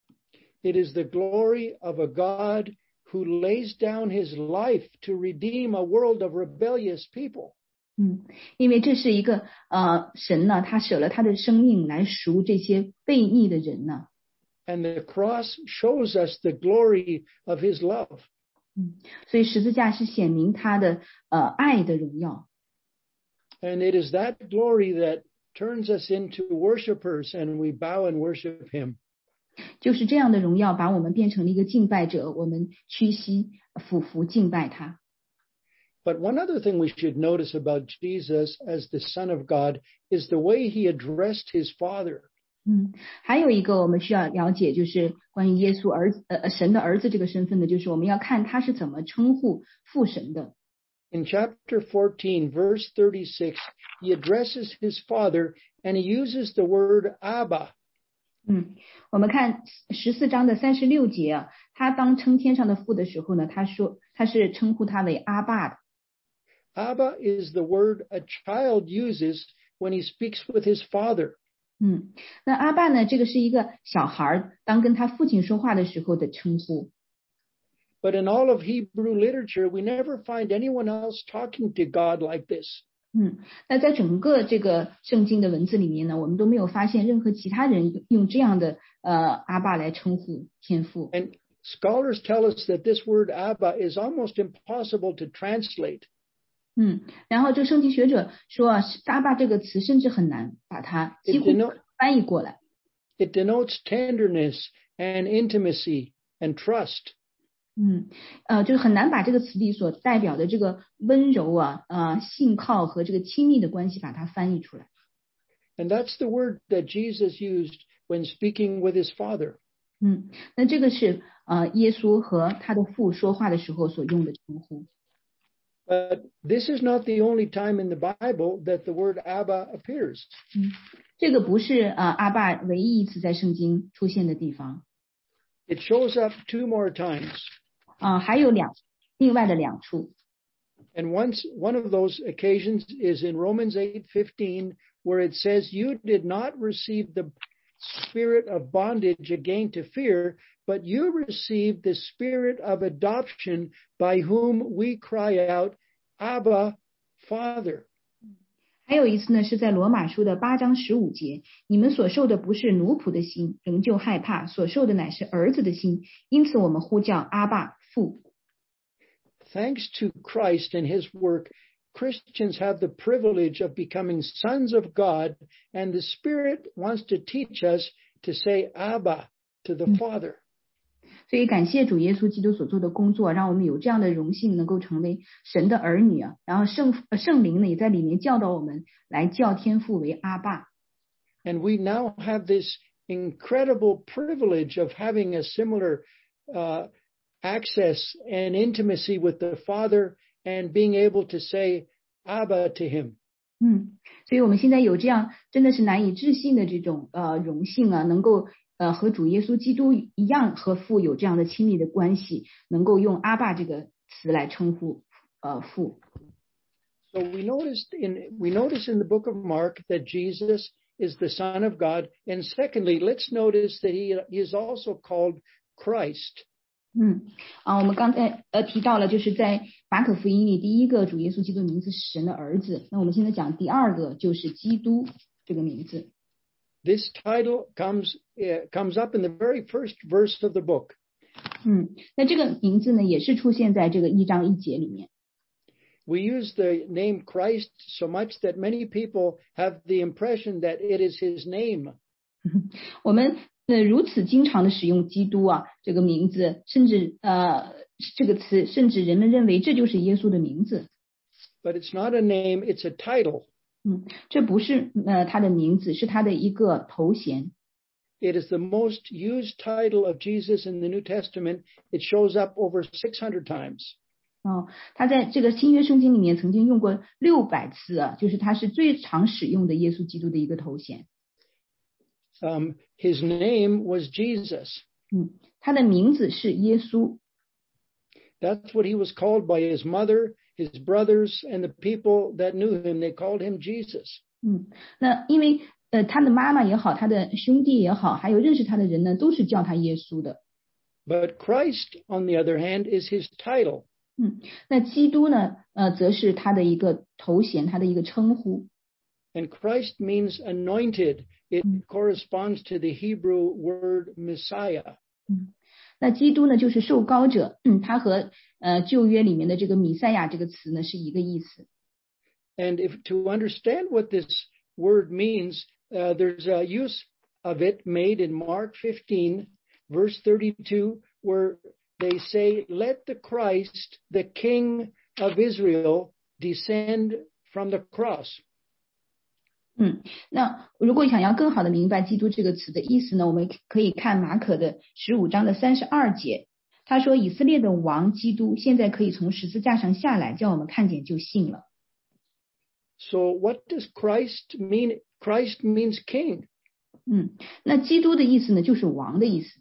Speaker 1: It is the glory of a God who lays down his life to redeem a world of rebellious people.
Speaker 2: 嗯，因为这是一个呃神呢，他舍了他的生命来赎这些悖逆的人呢。
Speaker 1: And the cross shows us the glory of his love.
Speaker 2: 嗯，所以十字架是显明他的呃爱的荣耀。
Speaker 1: And it is that glory that turns us into worshipers and we bow and worship him.
Speaker 2: 就是这样的荣耀把我们变成了一个敬拜者，我们屈膝俯伏敬拜他。
Speaker 1: But one other thing we should notice about Jesus as the Son of God is the way he addressed his Father.
Speaker 2: 嗯，还有一个我们需要了解，就是关于耶稣儿子呃神的儿子这个身份的，就是我们要看他是怎么称呼父神的。
Speaker 1: In chapter fourteen, verse thirty-six, he addresses his Father and he uses the word Abba.
Speaker 2: 嗯，我们看十四章的三十六节啊，他当称天上的父的时候呢，他说他是称呼他为阿爸的。
Speaker 1: Abba is the word a child uses when he speaks with his father.
Speaker 2: 嗯，那阿爸呢，这个是一个小孩当跟他父亲说话的时候的称呼。
Speaker 1: But in all of Hebrew literature, we never find anyone else talking to God like this.
Speaker 2: 嗯，那在整个这个圣经的文字里面呢，我们都没有发现任何其他人用这样的呃阿爸来称呼天父。
Speaker 1: And scholars tell us that this word Abba is almost impossible to translate.
Speaker 2: 嗯，然后这圣经学者说啊，阿爸这个词甚至很难把它几乎翻译过来。
Speaker 1: It denotes tenderness and intimacy and trust.
Speaker 2: 嗯，呃，就是很难把这个词里所代表的这个温柔啊、呃、信靠和这个亲密的关系把它翻译出来。
Speaker 1: And that's the word that Jesus used when speaking with his Father.
Speaker 2: 嗯，那这个是呃耶稣和他的父说话的时候所用的称呼。
Speaker 1: But this is not the only time in the Bible that the word Abba appears.
Speaker 2: 嗯，这个不是呃阿爸唯一一次在圣经出现的地方。
Speaker 1: It shows up two more times.
Speaker 2: 啊、呃，还有两另外的两处。
Speaker 1: And once one of those occasions is in Romans eight fifteen, where it says, "You did not receive the spirit of bondage again to fear, but you received the spirit of adoption, by whom we cry out, Abba, Father."
Speaker 2: 还有一次呢，是在罗马书的八章十五节，你们所受的不是奴仆的心，仍旧害怕，所受的乃是儿子的心，因此我们呼叫阿爸父。
Speaker 1: Thanks to Christ and his work, Christians have the privilege of becoming sons of God, and the Spirit wants to teach us to say Abba to the Father.
Speaker 2: 所以感谢主耶稣基督所做的工作，让我们有这样的荣幸能够成为神的儿女啊。然后圣圣灵呢也在里面教导我们来叫天父为阿爸。
Speaker 1: And we now have this incredible privilege of having a similar uh, access and intimacy with the Father and being able to say Abba to him.
Speaker 2: 嗯，所以我们现在有这样真的是难以置信的这种呃荣幸啊，能够呃和主耶稣基督一样和父有这样的亲密的关系，能够用阿爸这个词来称呼呃父。
Speaker 1: So we noticed in we notice in the book of Mark that Jesus is the Son of God, and secondly, let's notice that he, he is also called Christ.
Speaker 2: 嗯啊，我们刚才呃提到了，就是在马可福音里第一个主耶稣基督的名字是神的儿子。那我们现在讲第二个就是基督这个名字。
Speaker 1: This title comes uh, comes up in the very first verse of the book.
Speaker 2: 嗯，那这个名字呢，也是出现在这个一章一节里面。
Speaker 1: We use the name Christ so much that many people have the impression that it is his name.
Speaker 2: 我们呃如此经常的使用基督啊这个名字，甚至呃这个词，甚至人们认为这就是耶稣的名字。
Speaker 1: But it's not a name, it's a title.
Speaker 2: 嗯，这不是呃他的名字，是他的一个头衔。
Speaker 1: It is the most used title of Jesus in the New Testament. It shows up over six hundred times.
Speaker 2: 哦，他在这个新约圣经里面曾经用过六百次啊，就是他是最常使用的耶稣基督的一个头衔。
Speaker 1: Um, his name was Jesus.
Speaker 2: 嗯，他的名字是耶稣。
Speaker 1: That's what he was called by his mother, his brothers, and the people that knew him. They called him Jesus.
Speaker 2: 嗯，那因为呃他的妈妈也好，他的兄弟也好，还有认识他的人呢，都是叫他耶稣的。
Speaker 1: But Christ, on the other hand, is his title.
Speaker 2: 嗯，那基督呢，呃，则是他的一个头衔，他的一个称呼。
Speaker 1: And Christ means anointed. It corresponds to the Hebrew word Messiah.
Speaker 2: 嗯，那基督呢，就是受膏者，嗯，他和呃旧约里面的这个弥赛亚这个词呢是一个意思。
Speaker 1: And if to understand what this word means, uh, there's a use of it made in Mark fifteen, verse thirty-two, where they say, "Let the Christ, the King of Israel, descend from the cross."
Speaker 2: 嗯，那如果想要更好的明白基督这个词的意思呢，我们可以看马可的十五章的三十二节，他说以色列的王基督现在可以从十字架上下来，叫我们看见就信了。
Speaker 1: So what does Christ mean? Christ means king.
Speaker 2: 嗯，那基督的意思呢，就是王的意思。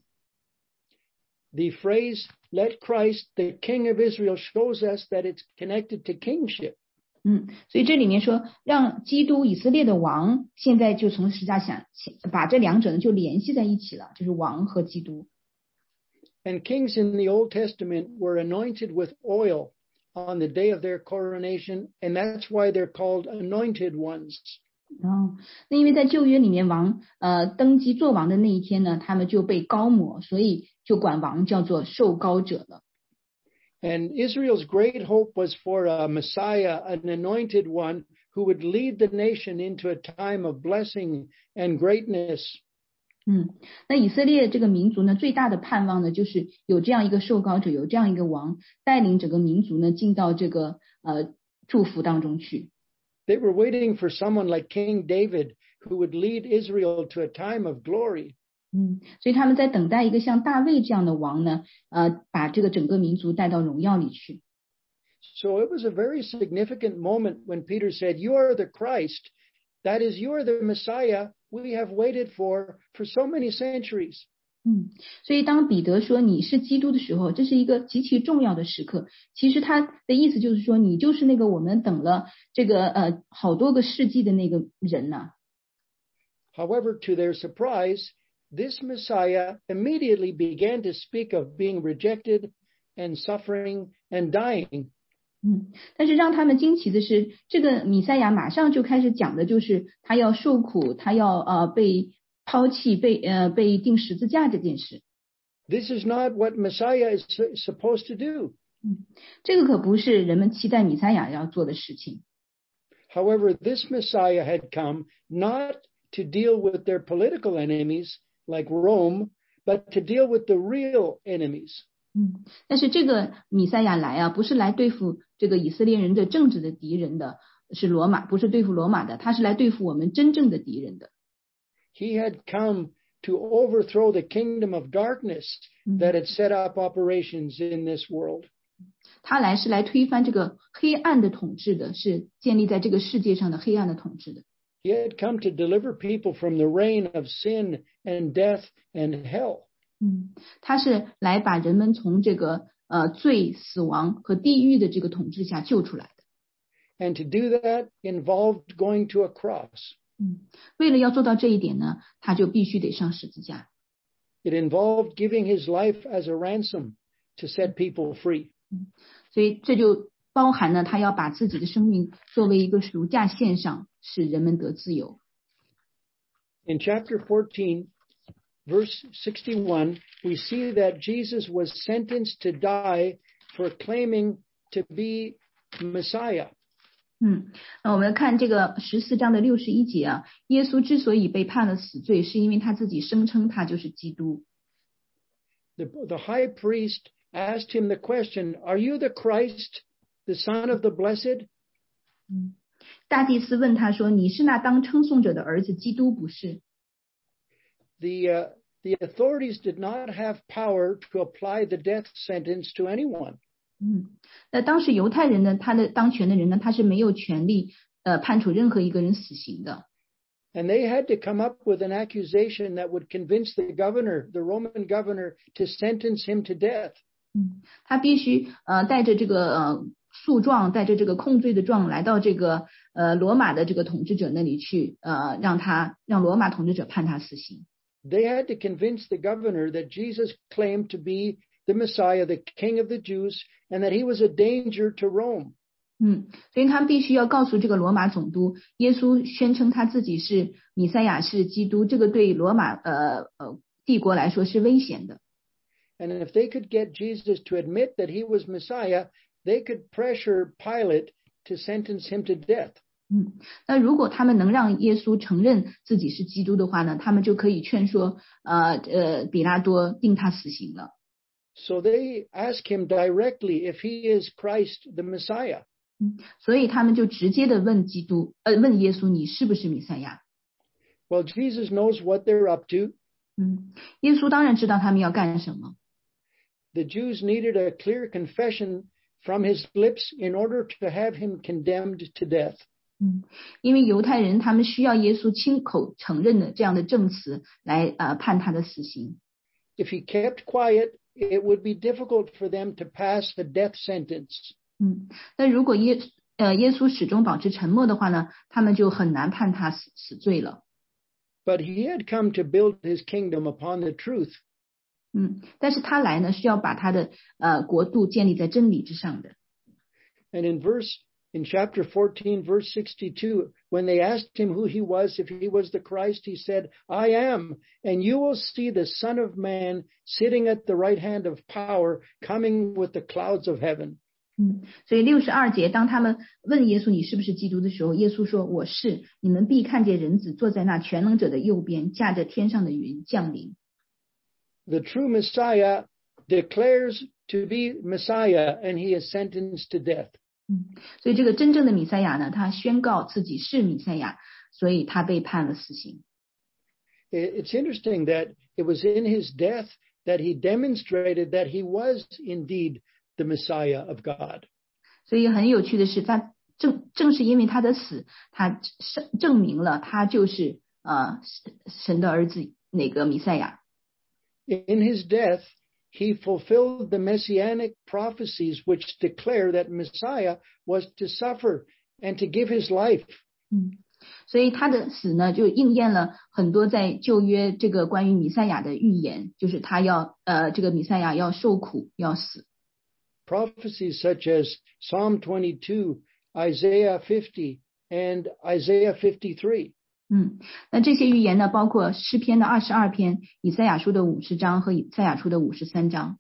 Speaker 1: The phrase, "Let Christ, the King of Israel," shows us that it's connected to kingship.
Speaker 2: 嗯，所以这里面说让基督以色列的王，现在就从十字架上把这两者呢就联系在一起了，就是王和基督。
Speaker 1: And kings in the Old Testament were anointed with oil on the day of their coronation, and that's why they're called anointed ones.
Speaker 2: 哦，那因为在旧约里面王呃登基做王的那一天呢，他们就被膏抹，所以就管王叫做受膏者了。
Speaker 1: And Israel's great hope was for a Messiah, an anointed one, who would lead the nation into a time of blessing and greatness.
Speaker 2: 嗯，那以色列这个民族呢，最大的盼望呢，就是有这样一个受膏者，有这样一个王，带领整个民族呢进到这个呃祝福当中去。
Speaker 1: They were waiting for someone like King David, who would lead Israel to a time of glory.
Speaker 2: 嗯，所以他们在等待一个像大卫这样的王呢，呃，把这个整个民族带到荣耀里去。
Speaker 1: So it was a very significant moment when Peter said, "You are the Christ. That is, you are the Messiah we have waited for for so many centuries."
Speaker 2: 嗯，所以当彼得说你是基督的时候，这是一个极其重要的时刻。其实他的意思就是说，你就是那个我们等了这个呃好多个世纪的那个人呐、啊。
Speaker 1: However, to their surprise, this Messiah immediately began to speak of being rejected and suffering and dying.
Speaker 2: 嗯，但是让他们惊奇的是，这个弥赛亚马上就开始讲的就是他要受苦，他要呃被抛弃，被呃被钉十字架这件事。
Speaker 1: This is not what Messiah is supposed to do.
Speaker 2: 嗯，这个可不是人们期待弥赛亚要做的事情。
Speaker 1: However, this Messiah had come not to deal with their political enemies like Rome, but to deal with the real enemies.
Speaker 2: 嗯，但是这个弥赛亚来啊，不是来对付这个以色列人的政治的敌人的，是罗马，不是对付罗马的，他是来对付我们真正的敌人的。
Speaker 1: He had come to overthrow the kingdom of darkness that had set up operations in this world.
Speaker 2: 他来是来推翻这个黑暗的统治的，是建立在这个世界上的黑暗的统治的。
Speaker 1: He had come to deliver people from the reign of sin and death and hell.
Speaker 2: 嗯，他是来把人们从这个呃罪、死亡和地狱的这个统治下救出来的。
Speaker 1: And to do that involved going to a cross.
Speaker 2: 嗯，为了要做到这一点呢，他就必须得上十字架。
Speaker 1: It involved giving his life as a ransom to set people free.
Speaker 2: 嗯，所以这就包含了他要把自己的生命作为一个赎价献上，使人们得自由。
Speaker 1: In chapter fourteen, verse sixty-one, we see that Jesus was sentenced to die for claiming to be Messiah.
Speaker 2: 嗯，那我们看这个十四章的六十一节啊，耶稣之所以被判了死罪，是因为他自己声称他就是基督。
Speaker 1: The, the high priest asked him the question, "Are you the Christ, the Son of the Blessed?"
Speaker 2: 嗯，大祭司问他说：“你是那当称颂者的儿子基督不是？”
Speaker 1: The uh, the authorities did not have power to apply the death sentence to anyone.
Speaker 2: 嗯，那当时犹太人呢，他的当权的人呢，他是没有权利呃判处任何一个人死刑的。
Speaker 1: And they had to come up with an accusation that would convince the governor, the Roman governor, to sentence him to death.
Speaker 2: 嗯，他必须呃带着这个呃诉状，带着这个控罪的状来到这个呃罗马的这个统治者那里去，呃让他让罗马统治者判他死刑。
Speaker 1: They had to convince the governor that Jesus claimed to be the Messiah, the King of the Jews, and that he was a danger to Rome.
Speaker 2: 嗯，所以他们必须要告诉这个罗马总督，耶稣宣称他自己是弥赛亚，是基督，这个对罗马呃呃帝国来说是危险的。
Speaker 1: And if they could get Jesus to admit that he was Messiah, they could pressure Pilate to sentence him to death.
Speaker 2: 嗯，那如果他们能让耶稣承认自己是基督的话呢，他们就可以劝说呃呃比拉多定他死刑了。
Speaker 1: So they ask him directly if he is Christ, the Messiah.
Speaker 2: 嗯，所以他们就直接的问基督，呃，问耶稣，你是不是弥赛亚？
Speaker 1: Well, Jesus knows what they're up to.
Speaker 2: 嗯，耶稣当然知道他们要干什么。
Speaker 1: The Jews needed a clear confession from his lips in order to have him condemned to death.
Speaker 2: 嗯，因为犹太人他们需要耶稣亲口承认的这样的证词来呃判他的死刑。
Speaker 1: If he kept quiet, it would be difficult for them to pass a death sentence.
Speaker 2: 嗯，那如果耶呃耶稣始终保持沉默的话呢，他们就很难判他死死罪了。
Speaker 1: But he had come to build his kingdom upon the truth.
Speaker 2: 嗯，但是他来呢，是要把他的呃国度建立在真理之上的。
Speaker 1: And in verse in chapter fourteen, verse sixty-two, when they asked him who he was, if he was the Christ, he said, "I am, and you will see the Son of Man sitting at the right hand of power, coming with the clouds of heaven."
Speaker 2: 嗯，所以六十二节，当他们问耶稣你是不是基督的时候，耶稣说我是，你们必看见人子坐在那全能者的右边，驾着天上的云降临。
Speaker 1: The true Messiah declares to be Messiah, and he is sentenced to death.
Speaker 2: 嗯，所以这个真正的弥赛亚呢，他宣告自己是弥赛亚，所以他被判了死刑。
Speaker 1: It's interesting that it was in his death that he demonstrated that he was indeed the Messiah of God.
Speaker 2: 所以很有趣的是，他正正是因为他的死，他证证明了他就是呃神的儿子那个弥赛亚。
Speaker 1: In his death, he fulfilled the messianic prophecies which declare that Messiah was to suffer and to give his life.
Speaker 2: 嗯，所以他的死呢，就应验了很多在旧约这个关于弥赛亚的预言，就是他要呃这个弥赛亚要受苦要死。
Speaker 1: Prophecies such as Psalm twenty-two, Isaiah fifty, and Isaiah fifty-three.
Speaker 2: 嗯，那这些预言呢，包括诗篇的二十二篇、以赛亚书的五十章和以赛亚书的五十三章。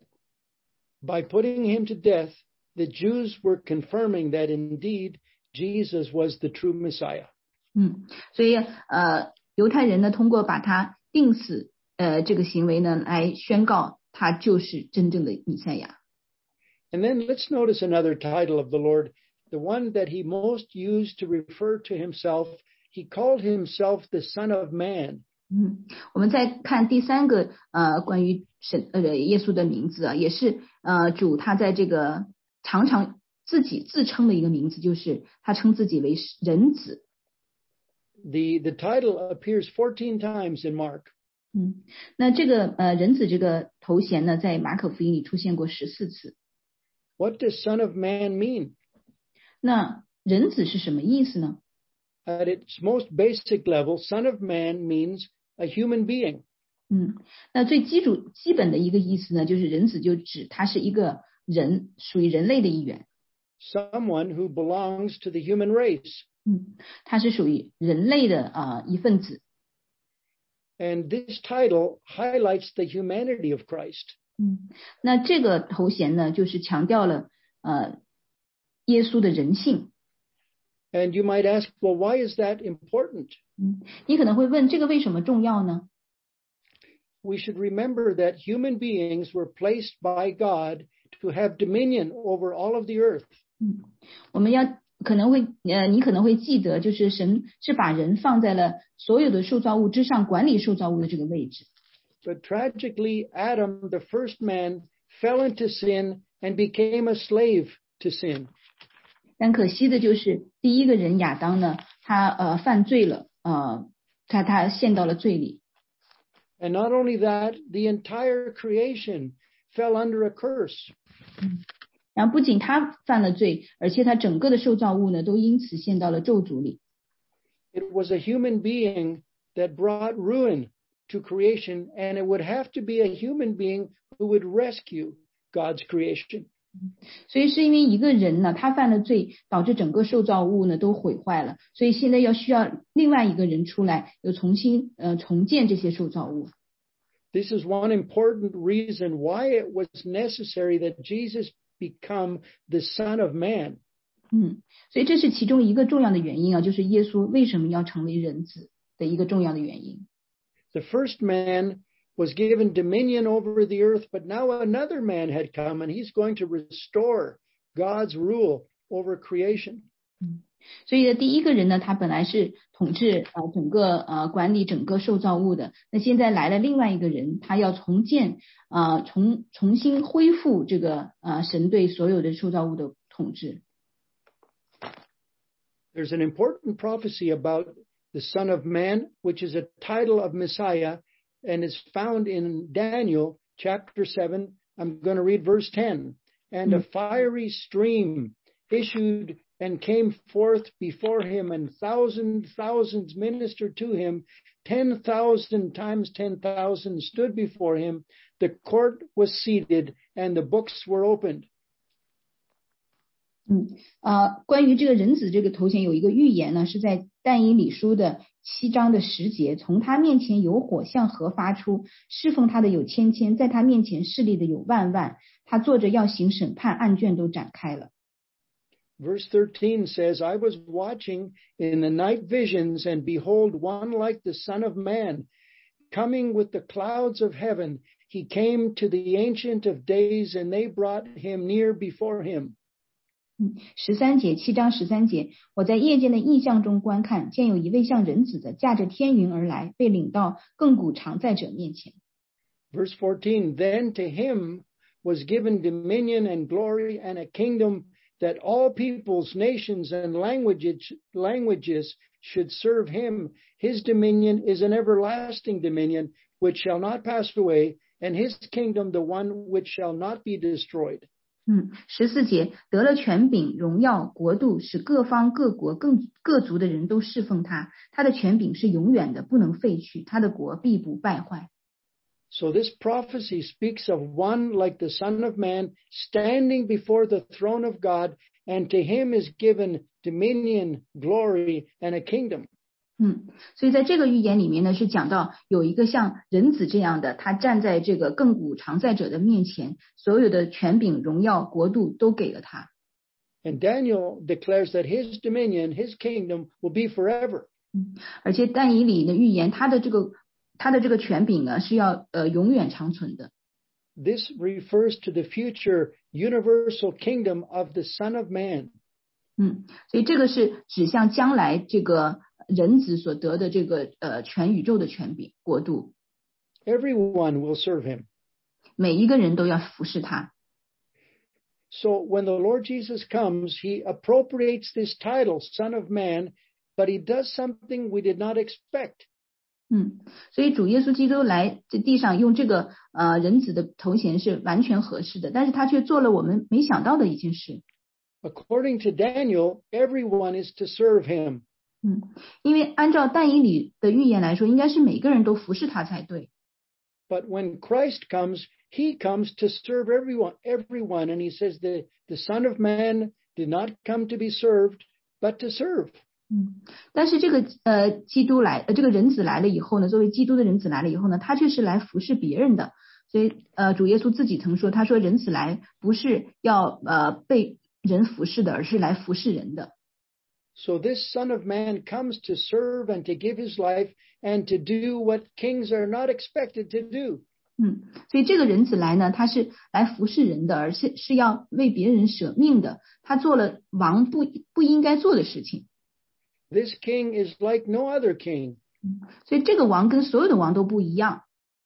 Speaker 1: By putting him to death, the Jews were confirming that indeed Jesus was the true Messiah.
Speaker 2: 嗯，所以呃，犹太人呢，通过把他钉死， 呃这个行为呢来宣告他就是真正的弥赛亚。
Speaker 1: And then let's notice another title of the Lord, the one that he most used to refer to himself. He called himself the Son of Man.
Speaker 2: 嗯，我们再看第三个呃关于神呃耶稣的名字啊，也是呃主他在这个常常自己自称的一个名字，就是他称自己为人子。
Speaker 1: The the title appears fourteen times in Mark.
Speaker 2: 嗯，那这个呃人子这个头衔呢，在马可福音里出现过十四次。
Speaker 1: What does Son of Man mean?
Speaker 2: 那人子是什么意思呢？
Speaker 1: At its most basic level, Son of Man means a human being.
Speaker 2: 嗯，那最基础基本的一个意思呢，就是人子就指他是一个人，属于人类的一员。
Speaker 1: Someone who belongs to the human race.
Speaker 2: 嗯，他是属于人类的啊、呃、一份子。
Speaker 1: And this title highlights the humanity of Christ.
Speaker 2: 嗯，那这个头衔呢，就是强调了呃耶稣的人性。
Speaker 1: And you might ask, well, why is that important?
Speaker 2: 嗯，你可能会问，这个为什么重要呢？
Speaker 1: We should remember that human beings were placed by God to have dominion over all of the earth.
Speaker 2: 嗯，我们要可能会呃，你可能会记得，就是神是把人放在了所有的受造物之上，管理受造物的这个位置。
Speaker 1: But tragically, Adam, the first man, fell into sin and became a slave to sin.
Speaker 2: 但可惜的就是第一个人亚当呢，他呃犯罪了，呃，他他陷到了罪里。
Speaker 1: And not only that, the entire creation fell under a curse.
Speaker 2: 嗯，然后不仅他犯了罪，而且他整个的受造物呢，都因此陷到了咒诅里。
Speaker 1: It was a human being that brought ruin to creation, and it would have to be a human being who would rescue God's creation.
Speaker 2: 所以是因为一个人呢，他犯了罪，导致整个受造物呢都毁坏了，所以现在要需要另外一个人出来，又重新呃重建这些受造物。
Speaker 1: This is one important reason why it was necessary that Jesus become the Son of Man.
Speaker 2: 嗯，所以这是其中一个重要的原因啊，就是耶稣为什么要成为人子的一个重要的原因。
Speaker 1: The first man was given dominion over the earth, but now another man had come, and he's going to restore God's rule over creation.
Speaker 2: 嗯，所以第一个人呢，他本来是统治呃整个呃管理整个受造物的，那现在来了另外一个人，他要重建呃重重新恢复这个呃神对所有的受造物的统治。
Speaker 1: There's an important prophecy about the Son of Man, which is a title of Messiah, and is found in Daniel chapter seven. I'm going to read verse ten. And a fiery stream issued and came forth before him, and thousand thousands ministered to him. Ten thousand times ten thousand stood before him. The court was seated, and the books were opened.
Speaker 2: 嗯，呃，关于这个人子这个头衔有一个预言呢，是在但以理书的七章的十节，从他面前有火向河发出，侍奉他的有千千，在他面前势力的有万万，他坐着要行审判，案卷都展开了。
Speaker 1: Verse thirteen says, I was watching in the night visions, and behold, one like the Son of Man, coming with the clouds of heaven. He came to the Ancient of Days, and they brought him near before him.
Speaker 2: 嗯，十三节，七章十三节，我在夜间的异象中观看，见有一位像人子的驾着天云而来，被领到亘古常在者面前。
Speaker 1: Verse fourteen, then to him was given dominion and glory and a kingdom that all peoples, nations, and languages, languages should serve him. His dominion is an everlasting dominion which shall not pass away, and his kingdom the one which shall not be destroyed.
Speaker 2: 嗯，十四节，得了权柄、荣耀、国度，使各方各国更各族的人都侍奉他。他的权柄是永远的，不能废去，他的国必不败坏。
Speaker 1: So this prophecy speaks of one like the Son of Man standing before the throne of God, and to him is given dominion, glory, and a kingdom.
Speaker 2: 嗯，所以在这个预言里面呢，是讲到有一个像人子这样的，他站在这个亘古常在者的面前，所有的权柄、荣耀、国度都给了他。
Speaker 1: And Daniel declares that his dominion, his kingdom will be forever.
Speaker 2: 嗯，而且但以理的预言，他的这个他的这个权柄呢是要呃永远长存的。
Speaker 1: This refers to the future universal kingdom of the Son of Man.
Speaker 2: 嗯，所以这个是指向将来这个人子所得的这个呃全宇宙的权柄国度。
Speaker 1: Everyone will serve him.
Speaker 2: 每一个人都要服侍他。
Speaker 1: So when the Lord Jesus comes, he appropriates this title, Son of Man, but he does something we did not expect.
Speaker 2: 嗯，所以主耶稣基督来这地上用这个呃人子的头衔是完全合适的，但是他却做了我们没想到的一件事。
Speaker 1: According to Daniel, everyone is to serve him.
Speaker 2: 嗯，因为按照但以理的预言来说，应该是每个人都服侍他才对。
Speaker 1: But when Christ comes, he comes to serve everyone, everyone, and he says the, the Son of Man did not come to be served, but to serve.
Speaker 2: 嗯，但是这个呃基督来呃这个人子来了以后呢，作为基督的人子来了以后呢，他却是来服侍别人的。所以呃主耶稣自己曾说，他说人子来不是要呃被人服侍的，而是来服侍人的。
Speaker 1: So this Son of Man comes to serve and to give his life and to do what kings are not expected to do.
Speaker 2: 嗯，所以这个人子来呢，他是来服侍人的，而是是要为别人舍命的。他做了王不不应该做的事情。
Speaker 1: This king is like no other king.
Speaker 2: 所以这个王跟所有的王都不一样。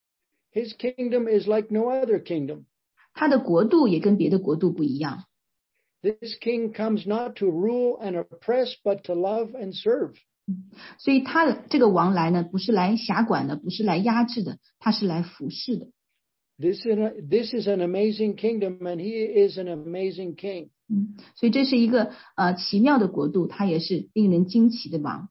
Speaker 1: His kingdom is like no other kingdom.
Speaker 2: 他的国度也跟别的国度不一样。
Speaker 1: This king comes not to rule and oppress, but to love and serve.
Speaker 2: 所以他这个王来呢，不是来辖管的，不是来压制的，他是来服侍的。
Speaker 1: This is, a, this is an amazing kingdom, and he is an amazing king.
Speaker 2: 嗯，所以这是一个呃奇妙的国度，他也是令人惊奇的王。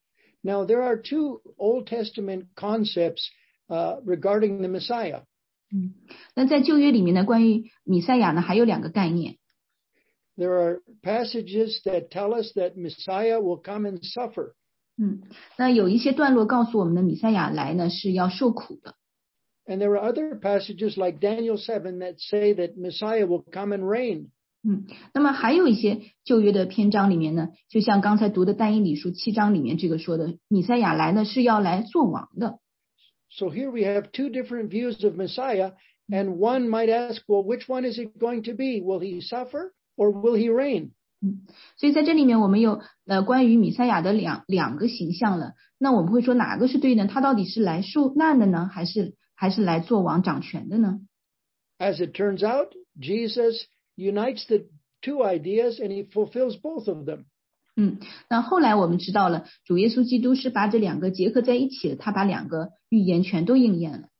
Speaker 1: Now there are two Old Testament concepts uh, regarding the Messiah.
Speaker 2: 嗯，那在旧约里面呢，关于弥赛亚呢，还有两个概念。
Speaker 1: There are passages that tell us that Messiah will come and suffer.
Speaker 2: 嗯，那有一些段落告诉我们的弥赛亚来呢是要受苦的。
Speaker 1: And there are other passages like Daniel seven that say that Messiah will come and reign.
Speaker 2: 嗯，那么还有一些旧约的篇章里面呢，就像刚才读的但以理书七章里面这个说的，弥赛亚来呢是要来做王的。
Speaker 1: So here we have two different views of Messiah, and one might ask, well, which one is it going to be? Will he suffer or will he reign?
Speaker 2: 嗯，所以在这里面我们有呃关于弥赛亚的两两个形象了。那我们会说哪个是对呢？他到底是来受难的呢，还是还是来做王掌权的呢？
Speaker 1: As it turns out, Jesus unites the two ideas and he fulfills both of them.
Speaker 2: 嗯，那后来我们知道了，主耶稣基督是把这两个结合在一起的，他把两个预言全都应验了。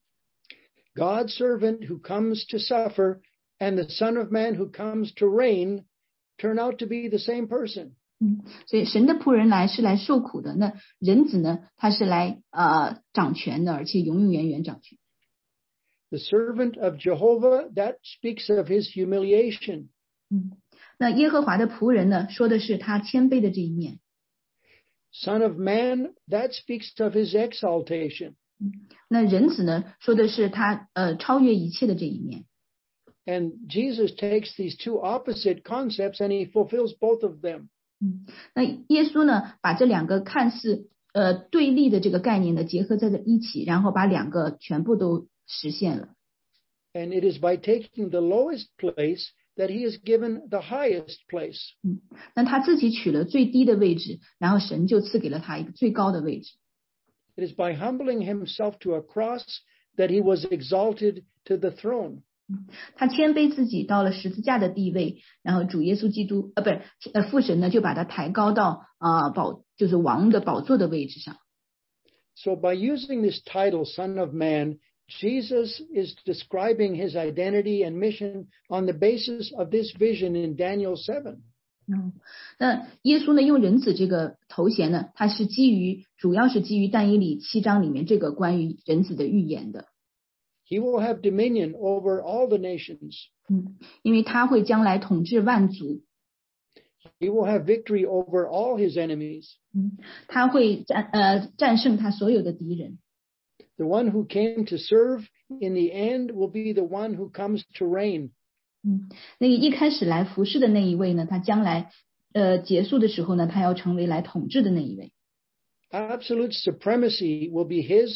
Speaker 1: God's servant who comes to suffer and the Son of Man who comes to reign turn out to be the same person.
Speaker 2: 嗯，所以神的仆人来是来受苦的，那人子呢，他是来呃掌权的，而且永永远远掌权。
Speaker 1: The servant of Jehovah, that speaks of his humiliation.
Speaker 2: 嗯，那耶和华的仆人呢，说的是他谦卑的这一面。
Speaker 1: Son of Man, that speaks of his exaltation.
Speaker 2: 嗯，那人子呢，说的是他呃超越一切的这一面。
Speaker 1: And Jesus takes these two opposite concepts and he fulfills both of them.
Speaker 2: 嗯，那耶稣呢，把这两个看似呃对立的这个概念呢结合在了一起，然后把两个全部都实现了。
Speaker 1: And it is by taking the lowest place that he is given the highest place.
Speaker 2: 嗯，那他自己取了最低的位置，然后神就赐给了他一个最高的位置。
Speaker 1: It is by humbling himself to a cross that he was exalted to the throne.
Speaker 2: 他谦卑自己到了十字架的地位，然后主耶稣基督呃不是呃父神呢就把他抬高到啊、呃、宝就是王的宝座的位置上。
Speaker 1: So by using this title, Son of Man, Jesus is describing his identity and mission on the basis of this vision in Daniel seven.
Speaker 2: 嗯，那耶稣呢用人子这个头衔呢，他是基于主要是基于但以理七章里面这个关于人子的预言的。
Speaker 1: He will have dominion over all the nations.
Speaker 2: 嗯，因为他会将来统治万族。
Speaker 1: He will have victory over all his enemies.
Speaker 2: 嗯，他会战呃战胜他所有的敌人。
Speaker 1: The one who came to serve in the end will be the one who comes to reign.
Speaker 2: 嗯，那个一开始来服侍的那一位呢，他将来呃结束的时候呢，他要成为来统治的那一位。
Speaker 1: Absolute supremacy will be his,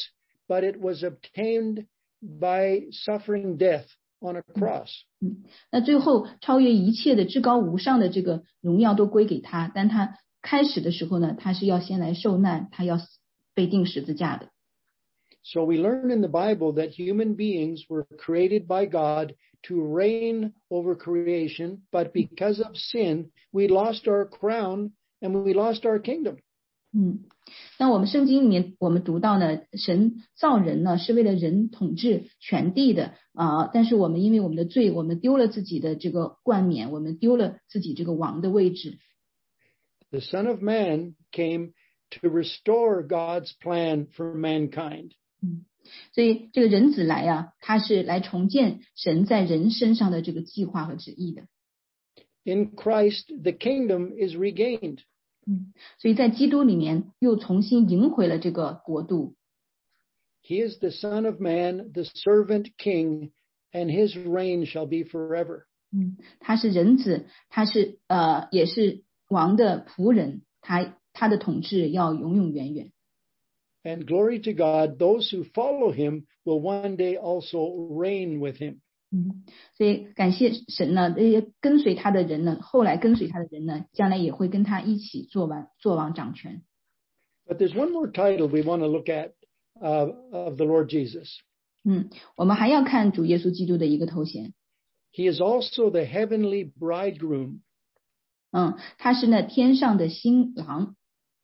Speaker 1: but it was obtained by suffering death on a cross.
Speaker 2: 嗯，那最后超越一切的至高无上的这个荣耀都归给他，但他开始的时候呢，他是要先来受难，他要被钉十字架的。
Speaker 1: So we learn in the Bible that human beings were created by God to reign over creation, but because of sin, we lost our crown and we lost our kingdom.
Speaker 2: 嗯，那我们圣经里面我们读到呢，神造人呢是为了人统治全地的啊、呃，但是我们因为我们的罪，我们丢了自己的这个冠冕，我们丢了自己这个王的位置。
Speaker 1: The Son of Man came to restore God's plan for mankind.
Speaker 2: 嗯，所以这个人子来啊，他是来重建神在人身上的这个计划和旨意的。
Speaker 1: In Christ, the kingdom is regained.
Speaker 2: 嗯，所以在基督里面又重新赢回了这个国度。
Speaker 1: He is the Son of Man, the servant king, and his reign shall be forever.
Speaker 2: 嗯，他是人子，他是呃也是王的仆人，他他的统治要永永远远。
Speaker 1: And glory to God, those who follow him will one day also reign with him.
Speaker 2: 嗯，所以感谢神呢，这些跟随他的人呢，后来跟随他的人呢，将来也会跟他一起做王做王掌权。
Speaker 1: But there's one more title we want to look at uh, of the Lord Jesus.
Speaker 2: 嗯，我们还要看主耶稣基督的一个头衔。
Speaker 1: He is also the heavenly bridegroom.
Speaker 2: 嗯，他是那天上的新郎。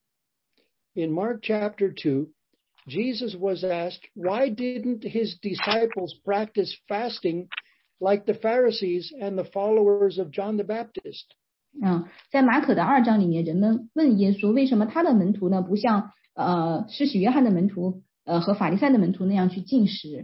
Speaker 1: In Mark chapter two, Jesus was asked, why didn't his disciples practice fasting like the Pharisees and the followers of John the Baptist?
Speaker 2: 嗯，在马可的二章里面，人们问耶稣，为什么他的门徒呢，不像呃施洗约翰的门徒呃和法利赛的门徒那样去禁食？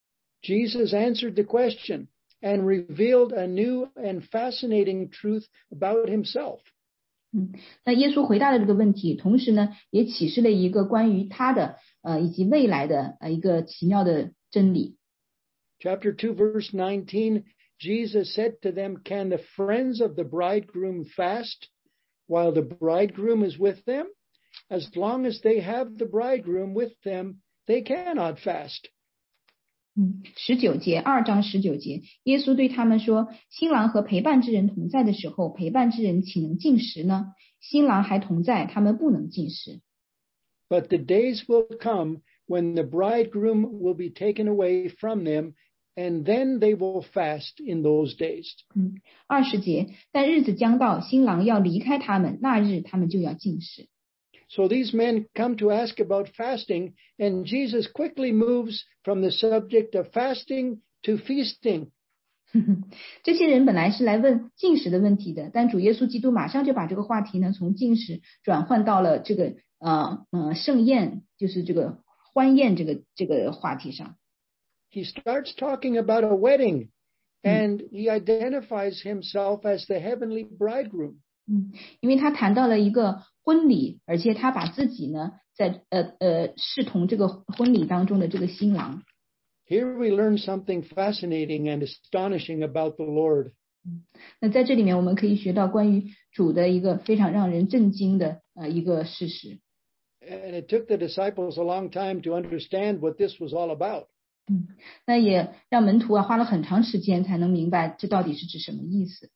Speaker 1: Jesus answered the question and revealed a new and fascinating truth about himself.
Speaker 2: 嗯，那耶稣回答了这个问题，同时呢，也启示了一个关于他的呃以及未来的呃一个奇妙的真理。
Speaker 1: Chapter two, verse nineteen, Jesus said to them, can the friends of the bridegroom fast while the bridegroom is with them? As long as they have the bridegroom with them, they cannot fast.
Speaker 2: 嗯，十九节，二章十九节，耶稣对他们说：“新郎和陪伴之人同在的时候，陪伴之人岂能禁食呢？新郎还同在，他们不能禁食。”
Speaker 1: But the days will come when the bridegroom will be taken away from them, and then they will fast in those days.
Speaker 2: 嗯，二十节，但日子将到，新郎要离开他们，那日他们就要禁食。
Speaker 1: So these men come to ask about fasting, and Jesus quickly moves from the subject of fasting to feasting.
Speaker 2: 这些人本来是来问禁食的问题的，但主耶稣基督马上就把这个话题呢从禁食转换到了这个呃呃盛宴，就是这个欢宴这个这个话题上。
Speaker 1: He starts talking about a wedding, and he identifies himself as the heavenly bridegroom.
Speaker 2: 嗯，因为他谈到了一个婚礼，而且他把自己呢在呃呃视同这个婚礼当中的这个新郎。
Speaker 1: Here we learn something fascinating and astonishing about the Lord.
Speaker 2: 那在这里面我们可以学到关于主的一个非常让人震惊的呃一个事实。
Speaker 1: And it took the disciples a long time to understand what this was all about.
Speaker 2: 嗯，那也让门徒啊花了很长时间才能明白这到底是指什么意思。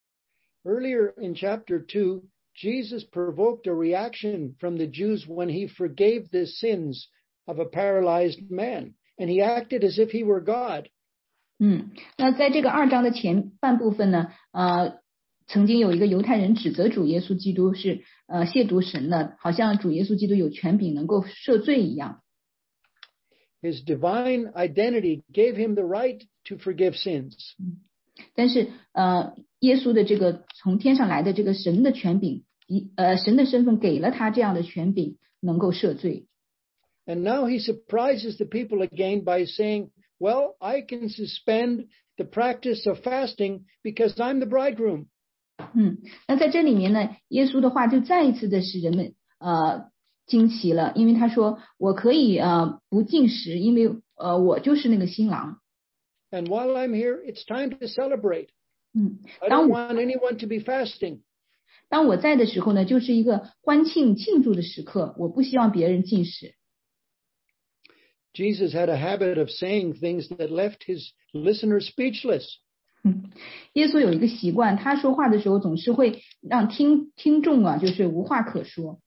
Speaker 1: Earlier in chapter two, Jesus provoked a reaction from the Jews when he forgave the sins of a paralyzed man, and he acted as if he were God.
Speaker 2: 嗯，那在这个二章的前半部分呢，呃，曾经有一个犹太人指责主耶稣基督是呃亵渎神的，好像主耶稣基督有权柄能够赦罪一样。
Speaker 1: His divine identity gave him the right to forgive sins.
Speaker 2: 但是呃，耶稣的这个从天上来的这个神的权柄，一呃神的身份给了他这样的权柄，能够赦罪。
Speaker 1: And now he surprises the people again by saying, well, I can suspend the practice of fasting because I'm the bridegroom.
Speaker 2: 嗯，那在这里面呢，耶稣的话就再一次的使人们呃惊奇了，因为他说我可以呃不禁食，因为呃我就是那个新郎。
Speaker 1: And while I'm here, it's time to celebrate.
Speaker 2: 嗯，
Speaker 1: I
Speaker 2: 当
Speaker 1: don't
Speaker 2: 我
Speaker 1: want anyone to be fasting.
Speaker 2: 当我在的时候呢，就是一个欢庆庆祝的时刻，我不希望别人禁食。
Speaker 1: Jesus had a habit of saying things that left his listeners speechless.
Speaker 2: 嗯，耶稣有一个习惯，他说话的时候总是会让听听众啊，就是无话可说。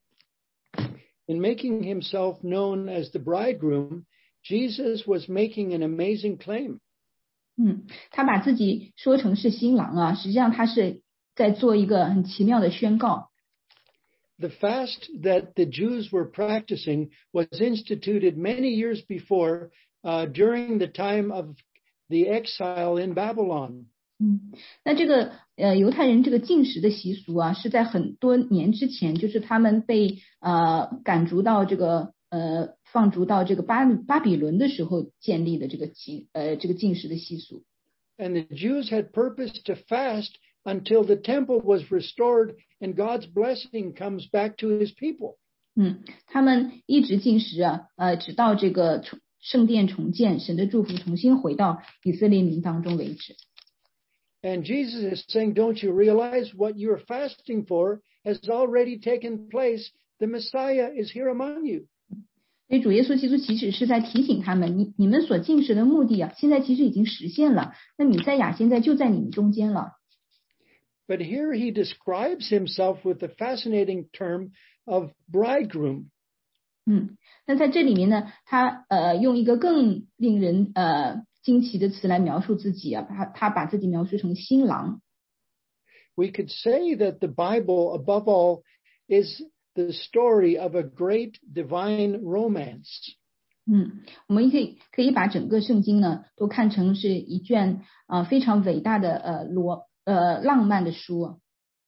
Speaker 1: In making himself known as the bridegroom, Jesus was making an amazing claim.
Speaker 2: 嗯，他把自己说成是新郎啊，实际上他是在做一个很奇妙的宣告。
Speaker 1: The fast that the Jews were practicing was instituted many years before, uh, during the time of the exile in Babylon.
Speaker 2: 嗯，那这个呃犹太人这个禁食的习俗啊，是在很多年之前，就是他们被呃赶逐到这个呃放逐到这个巴巴比伦的时候建立的这个禁呃这个禁食的习俗。
Speaker 1: And the Jews had purposed to fast until the temple was restored and God's blessing comes back to his people.
Speaker 2: 嗯，他们一直禁食啊，呃，直到这个重圣殿重建，神的祝福重新回到以色列民当中为止。
Speaker 1: And Jesus is saying, don't you realize what you're fasting for has already taken place? The Messiah is here among you.
Speaker 2: 所以主耶稣基督其实是在提醒他们，你你们所禁食的目的啊，现在其实已经实现了。那弥赛亚现在就在你们中间了。
Speaker 1: But here he describes himself with the fascinating term of bridegroom.
Speaker 2: 嗯，那在这里面呢，他呃用一个更令人呃惊奇的词来描述自己啊，他他把自己描述成新郎。
Speaker 1: We could say that the Bible, above all, is the story of a great divine romance.
Speaker 2: 嗯，我们可以可以把整个圣经呢都看成是一卷啊、呃、非常伟大的呃罗呃浪漫的书。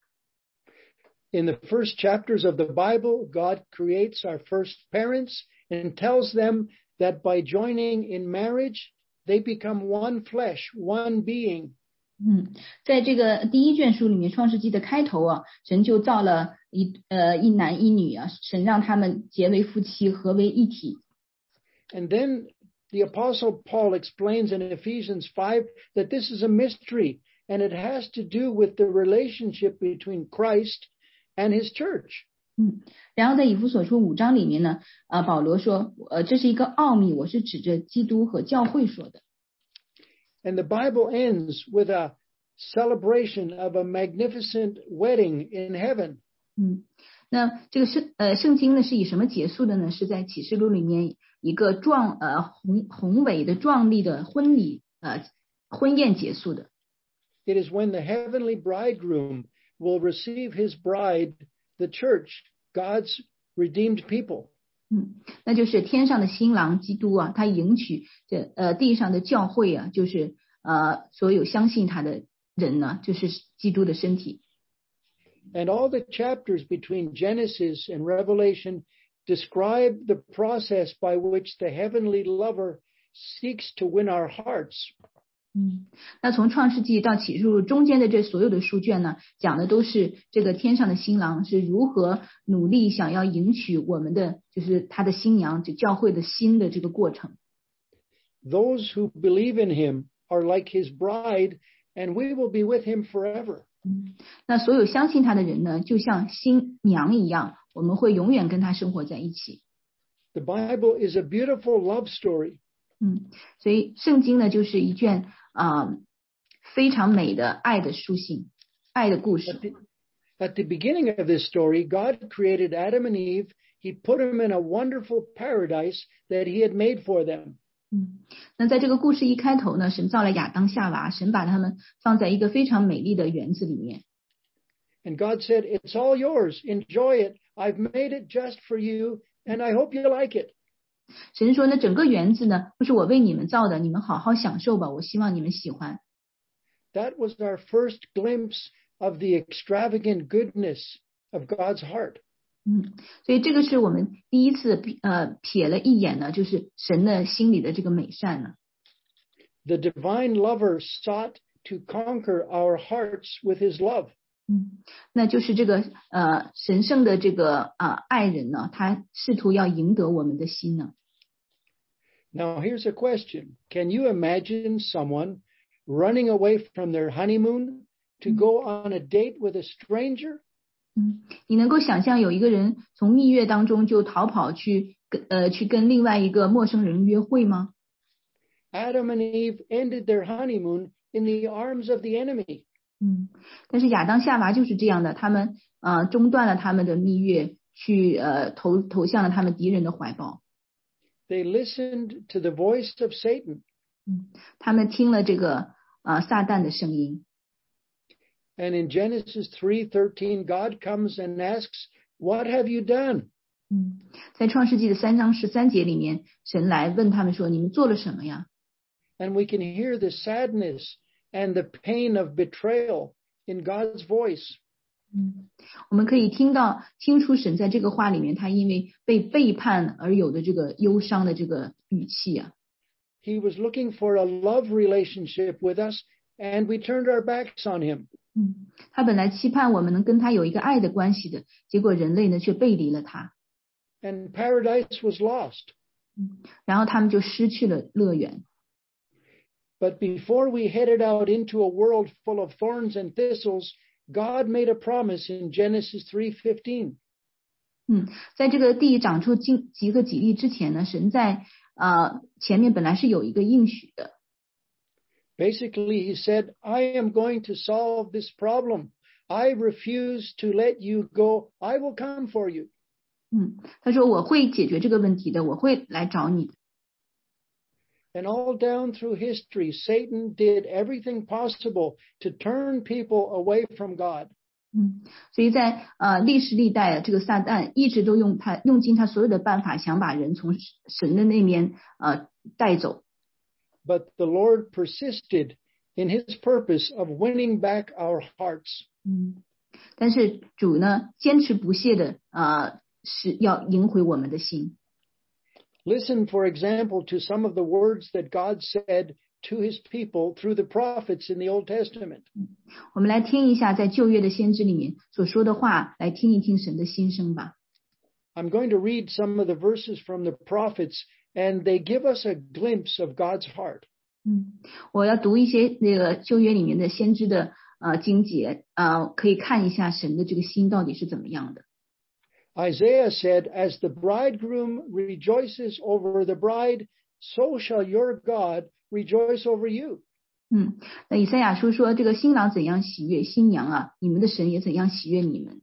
Speaker 1: In the first chapters of the Bible, God creates our first parents and tells them that by joining in marriage, they become one flesh, one being.
Speaker 2: 嗯，在这个第一卷书里面，《创世纪》的开头啊，神就造了一呃一男一女啊，神让他们结为夫妻，合为一体。
Speaker 1: And then the Apostle Paul explains in Ephesians five that this is a mystery, and it has to do with the relationship between Christ and his church.
Speaker 2: 嗯，然后在以弗所书五章里面呢，啊，保罗说，呃，这是一个奥秘，我是指着基督和教会说的。
Speaker 1: And the Bible ends with a celebration of a magnificent wedding in heaven.
Speaker 2: 嗯，那这个圣呃圣经呢是以什么结束的呢？是在启示录里面一个壮呃宏宏伟的壮丽的婚礼呃婚宴结束的。
Speaker 1: It is when the heavenly bridegroom will receive his bride, the church, God's redeemed people.
Speaker 2: 嗯，那就是天上的新郎基督啊，他迎娶这呃地上的教会啊，就是呃所有相信他的人呢，就是基督的身体。
Speaker 1: And all the chapters between Genesis and Revelation describe the process by which the heavenly lover seeks to win our hearts.
Speaker 2: 嗯，那从创世纪到启示录中间的这所有的书卷呢，讲的都是这个天上的新郎是如何努力想要迎娶我们的，就是他的新娘，就教会的心的这个过程。
Speaker 1: Those who believe in him are like his bride, and we will be with him forever.
Speaker 2: 嗯，那所有相信他的人呢，就像新娘一样，我们会永远跟他生活在一起。
Speaker 1: The Bible is a beautiful love story.
Speaker 2: 嗯，所以圣经呢，就是一卷啊、呃、非常美的爱的书信，爱的故事。
Speaker 1: At the, at the beginning of this story, God created Adam and Eve. He put them in a wonderful paradise that he had made for them.
Speaker 2: 嗯，那在这个故事一开头呢，神造了亚当夏娃，神把他们放在一个非常美丽的园子里面。
Speaker 1: And God said, "It's all yours. Enjoy it. I've made it just for you, and I hope you like it."
Speaker 2: 神说呢，整个园子呢都是我为你们造的，你们好好享受吧，我希望你们喜欢。
Speaker 1: That was our first glimpse of the extravagant goodness of God's heart.
Speaker 2: 嗯，所以这个是我们第一次呃瞥了一眼呢，就是神的心里的这个美善呢。
Speaker 1: The divine lover sought to conquer our hearts with his love.
Speaker 2: 嗯，那就是这个呃神圣的这个啊、呃、爱人呢，他试图要赢得我们的心呢。
Speaker 1: Now here's a question. Can you imagine someone running away from their honeymoon to go on a date with a stranger?
Speaker 2: 嗯，你能够想象有一个人从蜜月当中就逃跑去跟呃去跟另外一个陌生人约会吗？
Speaker 1: Adam and Eve ended their honeymoon in the arms of the enemy.
Speaker 2: 嗯，但是亚当夏娃就是这样的，他们呃中断了他们的蜜月，去呃投投向了他们敌人的怀抱。
Speaker 1: They listened to the voice of Satan.
Speaker 2: 嗯，他们听了这个呃撒旦的声音。
Speaker 1: And in Genesis three thirteen, God comes and asks, "What have you done?"
Speaker 2: 嗯，在创世纪的三章十三节里面，神来问他们说：“你们做了什么呀？”
Speaker 1: And we can hear the sadness and the pain of betrayal in God's voice.
Speaker 2: 嗯，我们可以听到听出神在这个话里面，他因为被背叛而有的这个忧伤的这个语气啊。
Speaker 1: He was looking for a love relationship with us, and we turned our backs on him.
Speaker 2: 嗯，他本来期盼我们能跟他有一个爱的关系的，结果人类呢却背离了他。
Speaker 1: And paradise was lost.
Speaker 2: 嗯，然后他们就失去了乐园。
Speaker 1: But before we headed out into a world full of thorns and thistles, God made a promise in Genesis three fifteen.
Speaker 2: 嗯，在这个地长出荆棘和棘藜之前呢，神在呃前面本来是有一个应许的。
Speaker 1: Basically, he said, I am going to solve this problem. I refuse to let you go. I will come for you.
Speaker 2: 嗯，他说我会解决这个问题的，我会来找你。
Speaker 1: And all down through history, Satan did everything possible to turn people away from God.
Speaker 2: 嗯，所以在呃历史历代，这个撒旦一直都用他用尽他所有的办法，想把人从神的那边呃带走。
Speaker 1: But the Lord persisted in his purpose of winning back our hearts.
Speaker 2: 嗯，但是主呢，坚持不懈的呃是要赢回我们的心。
Speaker 1: Listen, for example, to some of the words that God said to his people through the prophets in the Old Testament.
Speaker 2: 我们来听一下在旧约的先知里面所说的话，来听一听神的心声吧。
Speaker 1: I'm going to read some of the verses from the prophets, and they give us a glimpse of God's heart.
Speaker 2: 嗯，我要读一些那个旧约里面的先知的呃经节，呃，可以看一下神的这个心到底是怎么样的。
Speaker 1: Isaiah said, as the bridegroom rejoices over the bride, so shall your God rejoice over you.
Speaker 2: 嗯，那以赛亚书说，这个新郎怎样喜悦新娘啊，你们的神也怎样喜悦你们。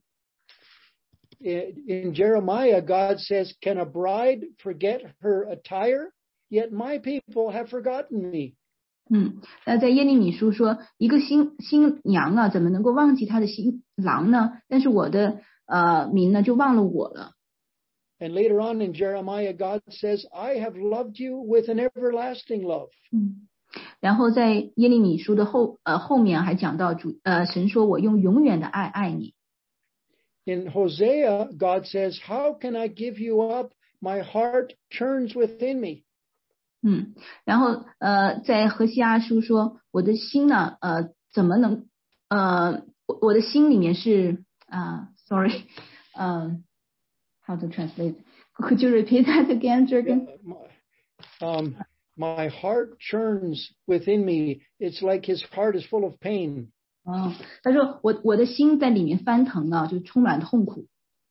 Speaker 1: In Jeremiah, God says, can a bride forget her attire? Yet my people have forgotten me.
Speaker 2: 嗯，那在耶利米书说，一个新新娘啊，怎么能够忘记她的新郎呢？但是我的呃民呢，就忘了我了。
Speaker 1: And later on in Jeremiah, God says, I have loved you with an everlasting love.
Speaker 2: 嗯，然后在耶利米书的后呃后面还讲到主呃神说我用永远的爱爱你。
Speaker 1: In Hosea, God says, how can I give you up? My heart churns within me.
Speaker 2: 嗯，然后呃在何西阿书说我的心呢呃怎么能呃我我的心里面是啊、呃、sorry 嗯、uh, how to translate could you repeat that again Jürgen?
Speaker 1: Um, my heart churns within me. It's like his heart is full of pain.
Speaker 2: 哦，他说我我的心在里面翻腾啊，就充满痛苦。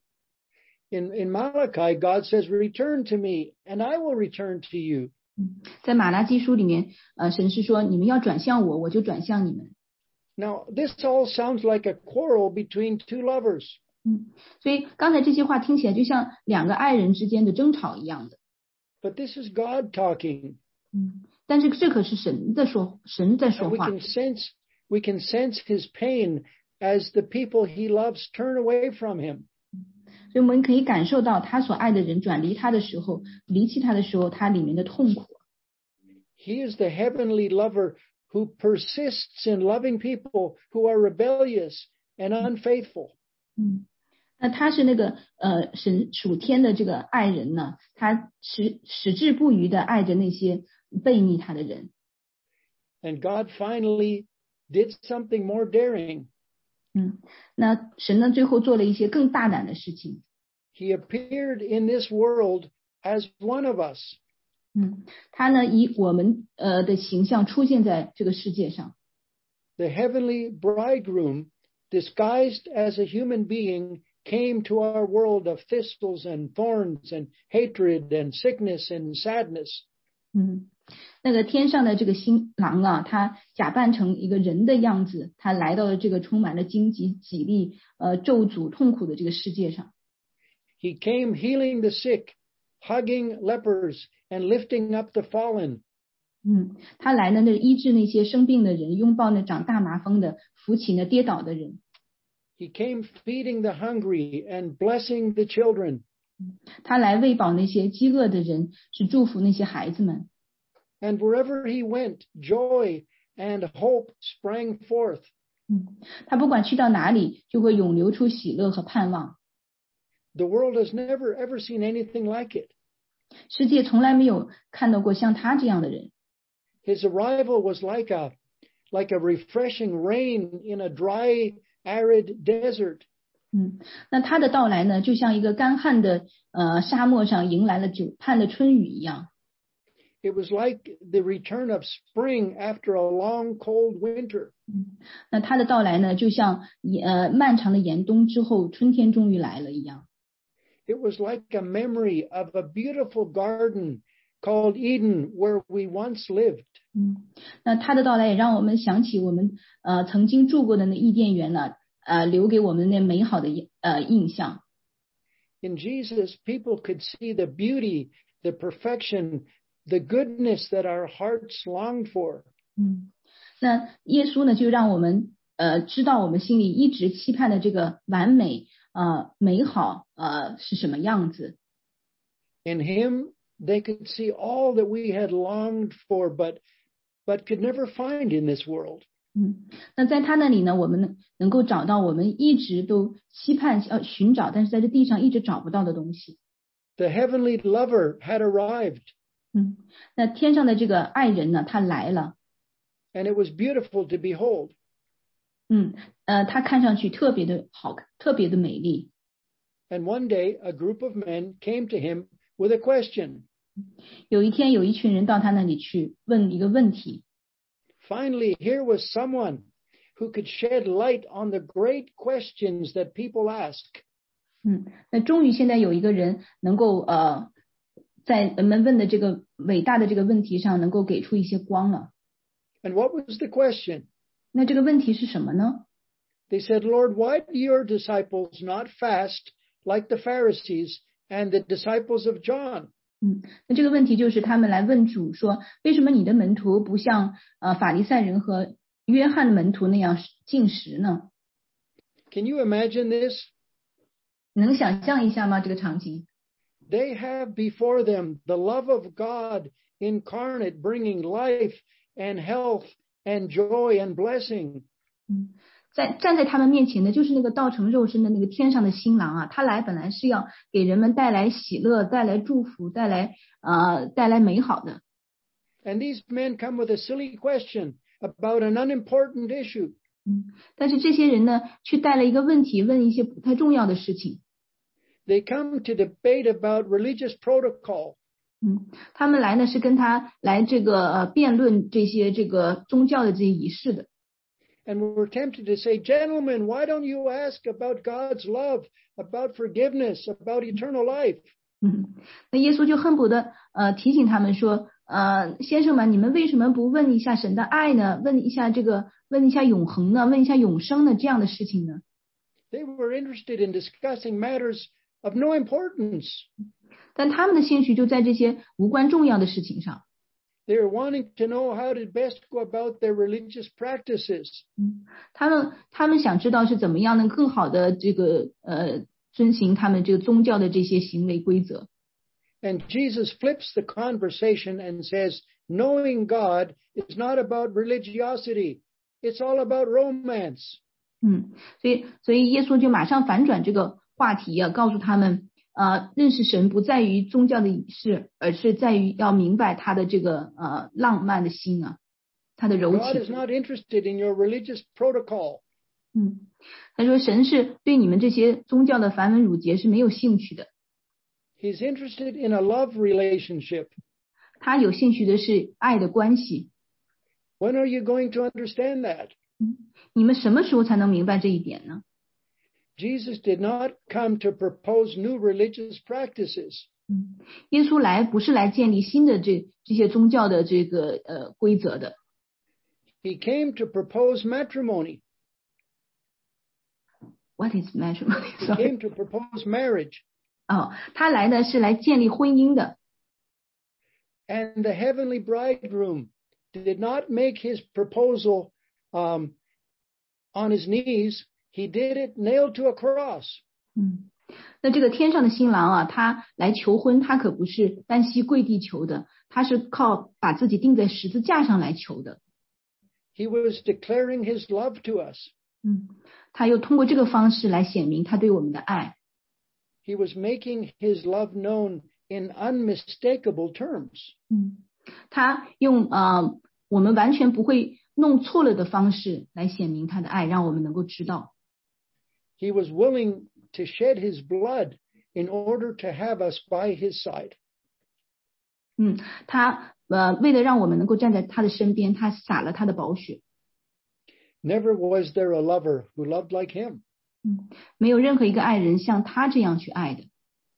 Speaker 1: In in Malachi, God says, return to me and I will return to you.
Speaker 2: 嗯，在马拉基书里面，呃，神是说你们要转向我，我就转向你们。
Speaker 1: Now, this all sounds like a quarrel between two lovers.
Speaker 2: 嗯，所以刚才这些话听起来就像两个爱人之间的争吵一样的。
Speaker 1: But this is God talking.
Speaker 2: 嗯，但是这可是神在说，神在说
Speaker 1: And we
Speaker 2: 话。
Speaker 1: can sense we can sense his pain as the people he loves turn away from him.
Speaker 2: 所以我们可以感受到他所爱的人转离他的时候，离弃他的时候，他里面的痛苦。
Speaker 1: He is the heavenly lover who persists in loving people who are rebellious and unfaithful.
Speaker 2: 嗯，那他是那个呃神属天的这个爱人呢，他始始至不渝的爱着那些背逆他的人。
Speaker 1: And God finally did something more daring.
Speaker 2: 嗯，那神呢最后做了一些更大胆的事情。
Speaker 1: He appeared in this world as one of us.
Speaker 2: 嗯，他呢以我们呃的形象出现在这个世界上。
Speaker 1: The heavenly bridegroom disguised as a human being, came to our world of thistles and thorns and hatred and sickness and sadness.
Speaker 2: 嗯，那个天上的这个新郎啊，他假扮成一个人的样子，他来到了这个充满了荆棘、棘藜、呃咒诅、痛苦的这个世界上。
Speaker 1: He came healing the sick, hugging lepers, and lifting up the fallen.
Speaker 2: 嗯，他来呢，那医治那些生病的人，拥抱那长大麻风的，扶起那跌倒的人。
Speaker 1: He came feeding the hungry and blessing the children.
Speaker 2: 他来喂饱那些饥饿的人，是祝福那些孩子们。
Speaker 1: And wherever he went, joy and hope sprang forth.
Speaker 2: 嗯，他不管去到哪里，就会涌流出喜乐和盼望。
Speaker 1: The world has never ever seen anything like it.
Speaker 2: 世界从来没有看到过像他这样的人。
Speaker 1: His arrival was like a like a refreshing rain in a dry, arid desert.
Speaker 2: 嗯，那他的到来呢，就像一个干旱的呃沙漠上迎来了久盼的春雨一样。
Speaker 1: It was like the return of spring after a long, cold winter.
Speaker 2: 嗯，那他的到来呢，就像呃漫长的严冬之后，春天终于来了一样。
Speaker 1: It was like a memory of a beautiful garden called Eden, where we once lived.
Speaker 2: 嗯，那他的到来也让我们想起我们呃曾经住过的那伊甸园呢，呃，留给我们那美好的呃印象。
Speaker 1: In Jesus, people could see the beauty, the perfection, the goodness that our hearts longed for.
Speaker 2: 嗯，那耶稣呢，就让我们呃知道我们心里一直期盼的这个完美呃美好呃是什么样子。
Speaker 1: In him, they could see all that we had longed for, but but could never find in this world.
Speaker 2: 嗯，那在他那里呢，我们能能够找到我们一直都期盼要寻找，但是在这地上一直找不到的东西。
Speaker 1: The heavenly lover had arrived.
Speaker 2: 嗯，那天上的这个爱人呢，他来了。
Speaker 1: And it was beautiful to behold.
Speaker 2: 嗯，呃，他看上去特别的好看，特别的美丽。
Speaker 1: And one day, a group of men came to him with a question.
Speaker 2: 有一天，有一群人到他那里去问一个问题。
Speaker 1: Finally, here was someone who could shed light on the great questions that people ask.
Speaker 2: 嗯，那终于现在有一个人能够呃，在人们问的这个伟大的这个问题上，能够给出一些光了。
Speaker 1: And what was the question?
Speaker 2: 那这个问题是什么呢？
Speaker 1: They said, Lord, why do your disciples not fast like the Pharisees and the disciples of John?
Speaker 2: 嗯，那这个问题就是他们来问主说，为什么你的门徒不像呃法利赛人和约翰的门徒那样进食呢？
Speaker 1: Can you imagine this?
Speaker 2: 能想象一下吗？这个场景？
Speaker 1: They have before them the love of God incarnate, bringing life and health and joy and blessing.
Speaker 2: 嗯，在站在他们面前的就是那个道成肉身的那个天上的新郎啊，他来本来是要给人们带来喜乐，带来祝福，带来呃带来美好的。
Speaker 1: And these men come with a silly question about an unimportant issue.
Speaker 2: 嗯，但是这些人呢，却带了一个问题，问一些不太重要的事情。
Speaker 1: They come to debate about religious protocol.
Speaker 2: 嗯，他们来呢是跟他来这个呃辩论这些这个宗教的这些仪式的。
Speaker 1: And we're tempted to say, gentlemen, why don't you ask about God's love, about forgiveness, about eternal life?
Speaker 2: 嗯，那耶稣就恨不得呃提醒他们说，呃，先生们，你们为什么不问一下神的爱呢？问一下这个，问一下永恒呢？问一下永生呢？这样的事情呢？
Speaker 1: They were interested in discussing matters of no importance.
Speaker 2: 但他们的兴趣就在这些无关重要的事情上。
Speaker 1: They are wanting to know how to best go about their religious practices.
Speaker 2: 嗯，他们他们想知道是怎么样能更好的这个呃遵行他们这个宗教的这些行为规则。
Speaker 1: And Jesus flips the conversation and says, knowing God is not about religiosity. It's all about romance.
Speaker 2: 嗯，所以所以耶稣就马上反转这个话题啊，告诉他们，呃，认识神不在于宗教的仪式，而是在于要明白他的这个呃浪漫的心啊，他的柔
Speaker 1: God is
Speaker 2: 情。
Speaker 1: not interested in your religious protocol.
Speaker 2: 嗯，他说神是对你们这些宗教的繁文缛节是没有兴趣的，
Speaker 1: He's interested in a love relationship.
Speaker 2: 他有兴趣的是爱的关系。
Speaker 1: When are you going to understand that?
Speaker 2: 嗯，你们什么时候才能明白这一点呢？
Speaker 1: Jesus did not come to propose new religious practices.
Speaker 2: 嗯，耶稣来不是来建立新的这这些宗教的这个呃规则的。
Speaker 1: He came to propose matrimony.
Speaker 2: What is matrimony?
Speaker 1: He
Speaker 2: Sorry.
Speaker 1: came to propose marriage.
Speaker 2: 哦，他来呢是来建立婚姻的。
Speaker 1: And the heavenly bridegroom did not make his proposal um, on his knees. He did it nailed to a cross.
Speaker 2: 嗯，那这个天上的新郎啊，他来求婚，他可不是单膝跪地求的，他是靠把自己钉在十字架上来求的。
Speaker 1: He was declaring his love to us.
Speaker 2: 嗯，他又通过这个方式来显明他对我们的爱。
Speaker 1: He was making his love known in unmistakable terms.
Speaker 2: 嗯，他用呃我们完全不会弄错了的方式来显明他的爱，让我们能够知道。
Speaker 1: He was willing to shed his blood in order to have us by his side.
Speaker 2: 嗯，他呃为了让我们能够站在他的身边，他洒了他的宝血。
Speaker 1: Never was there a lover who loved like him.
Speaker 2: 嗯，没有任何一个爱人像他这样去爱的。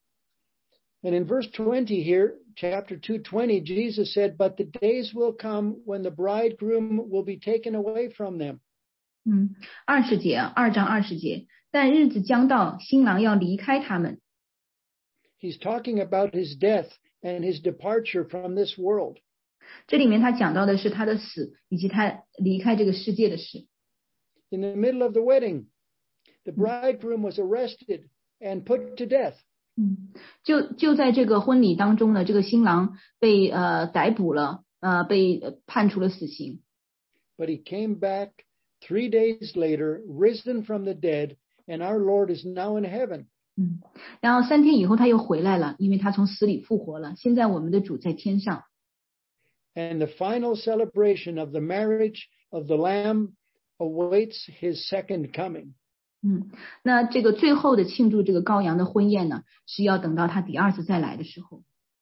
Speaker 1: And in verse twenty here, chapter two twenty, Jesus said, "But the days will come when the bridegroom will be taken away from them."
Speaker 2: 嗯，二十节，二章二十节，但日子将到，新郎要离开他们。
Speaker 1: He's talking about his death and his departure from this world.
Speaker 2: 这里面他讲到的是他的死以及他离开这个世界的事。
Speaker 1: In the middle of the wedding, the bridegroom was arrested and put to death.
Speaker 2: 嗯，就就在这个婚礼当中呢，这个新郎被呃逮捕了，呃被判处了死刑。
Speaker 1: But he came back three days later, risen from the dead, and our Lord is now in heaven.
Speaker 2: 嗯，然后三天以后他又回来了，因为他从死里复活了。现在我们的主在天上。
Speaker 1: And the final celebration of the marriage of the Lamb awaits his second coming.
Speaker 2: 嗯，那这个最后的庆祝这个羔羊的婚宴呢，是要等到他第二次再来的时候。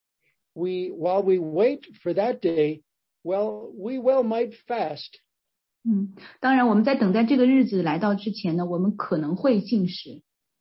Speaker 1: We, while we wait for that day, well, we well might fast.
Speaker 2: 嗯，当然我们在等待这个日子来到之前呢，我们可能会禁食。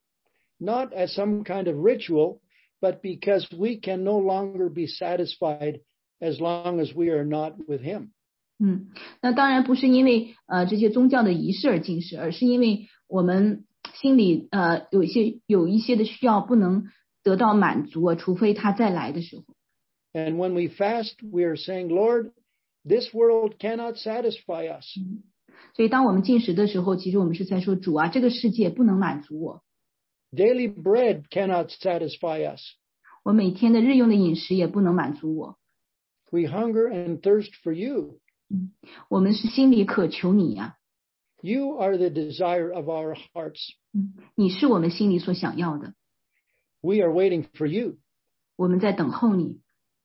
Speaker 1: Not as some kind of ritual, but because we can no longer be satisfied as long as we are not with him.
Speaker 2: 嗯，那当然不是因为呃这些宗教的仪式而禁食，而是因为我们心里呃有一些有一些的需要不能得到满足啊，除非他再来的时候。
Speaker 1: And when we fast, we are saying, Lord, this world cannot satisfy us.
Speaker 2: 嗯，所以当我们禁食的时候，其实我们是在说主啊，这个世界不能满足我。
Speaker 1: Daily bread cannot satisfy us.
Speaker 2: 我每天的日用的饮食也不能满足我。
Speaker 1: We hunger and thirst for you.
Speaker 2: 嗯，我们是心里渴求你呀、啊。
Speaker 1: You are the desire of our hearts.
Speaker 2: 嗯，你是我们心里所想要的。
Speaker 1: We are waiting for you.
Speaker 2: 我们在等候你。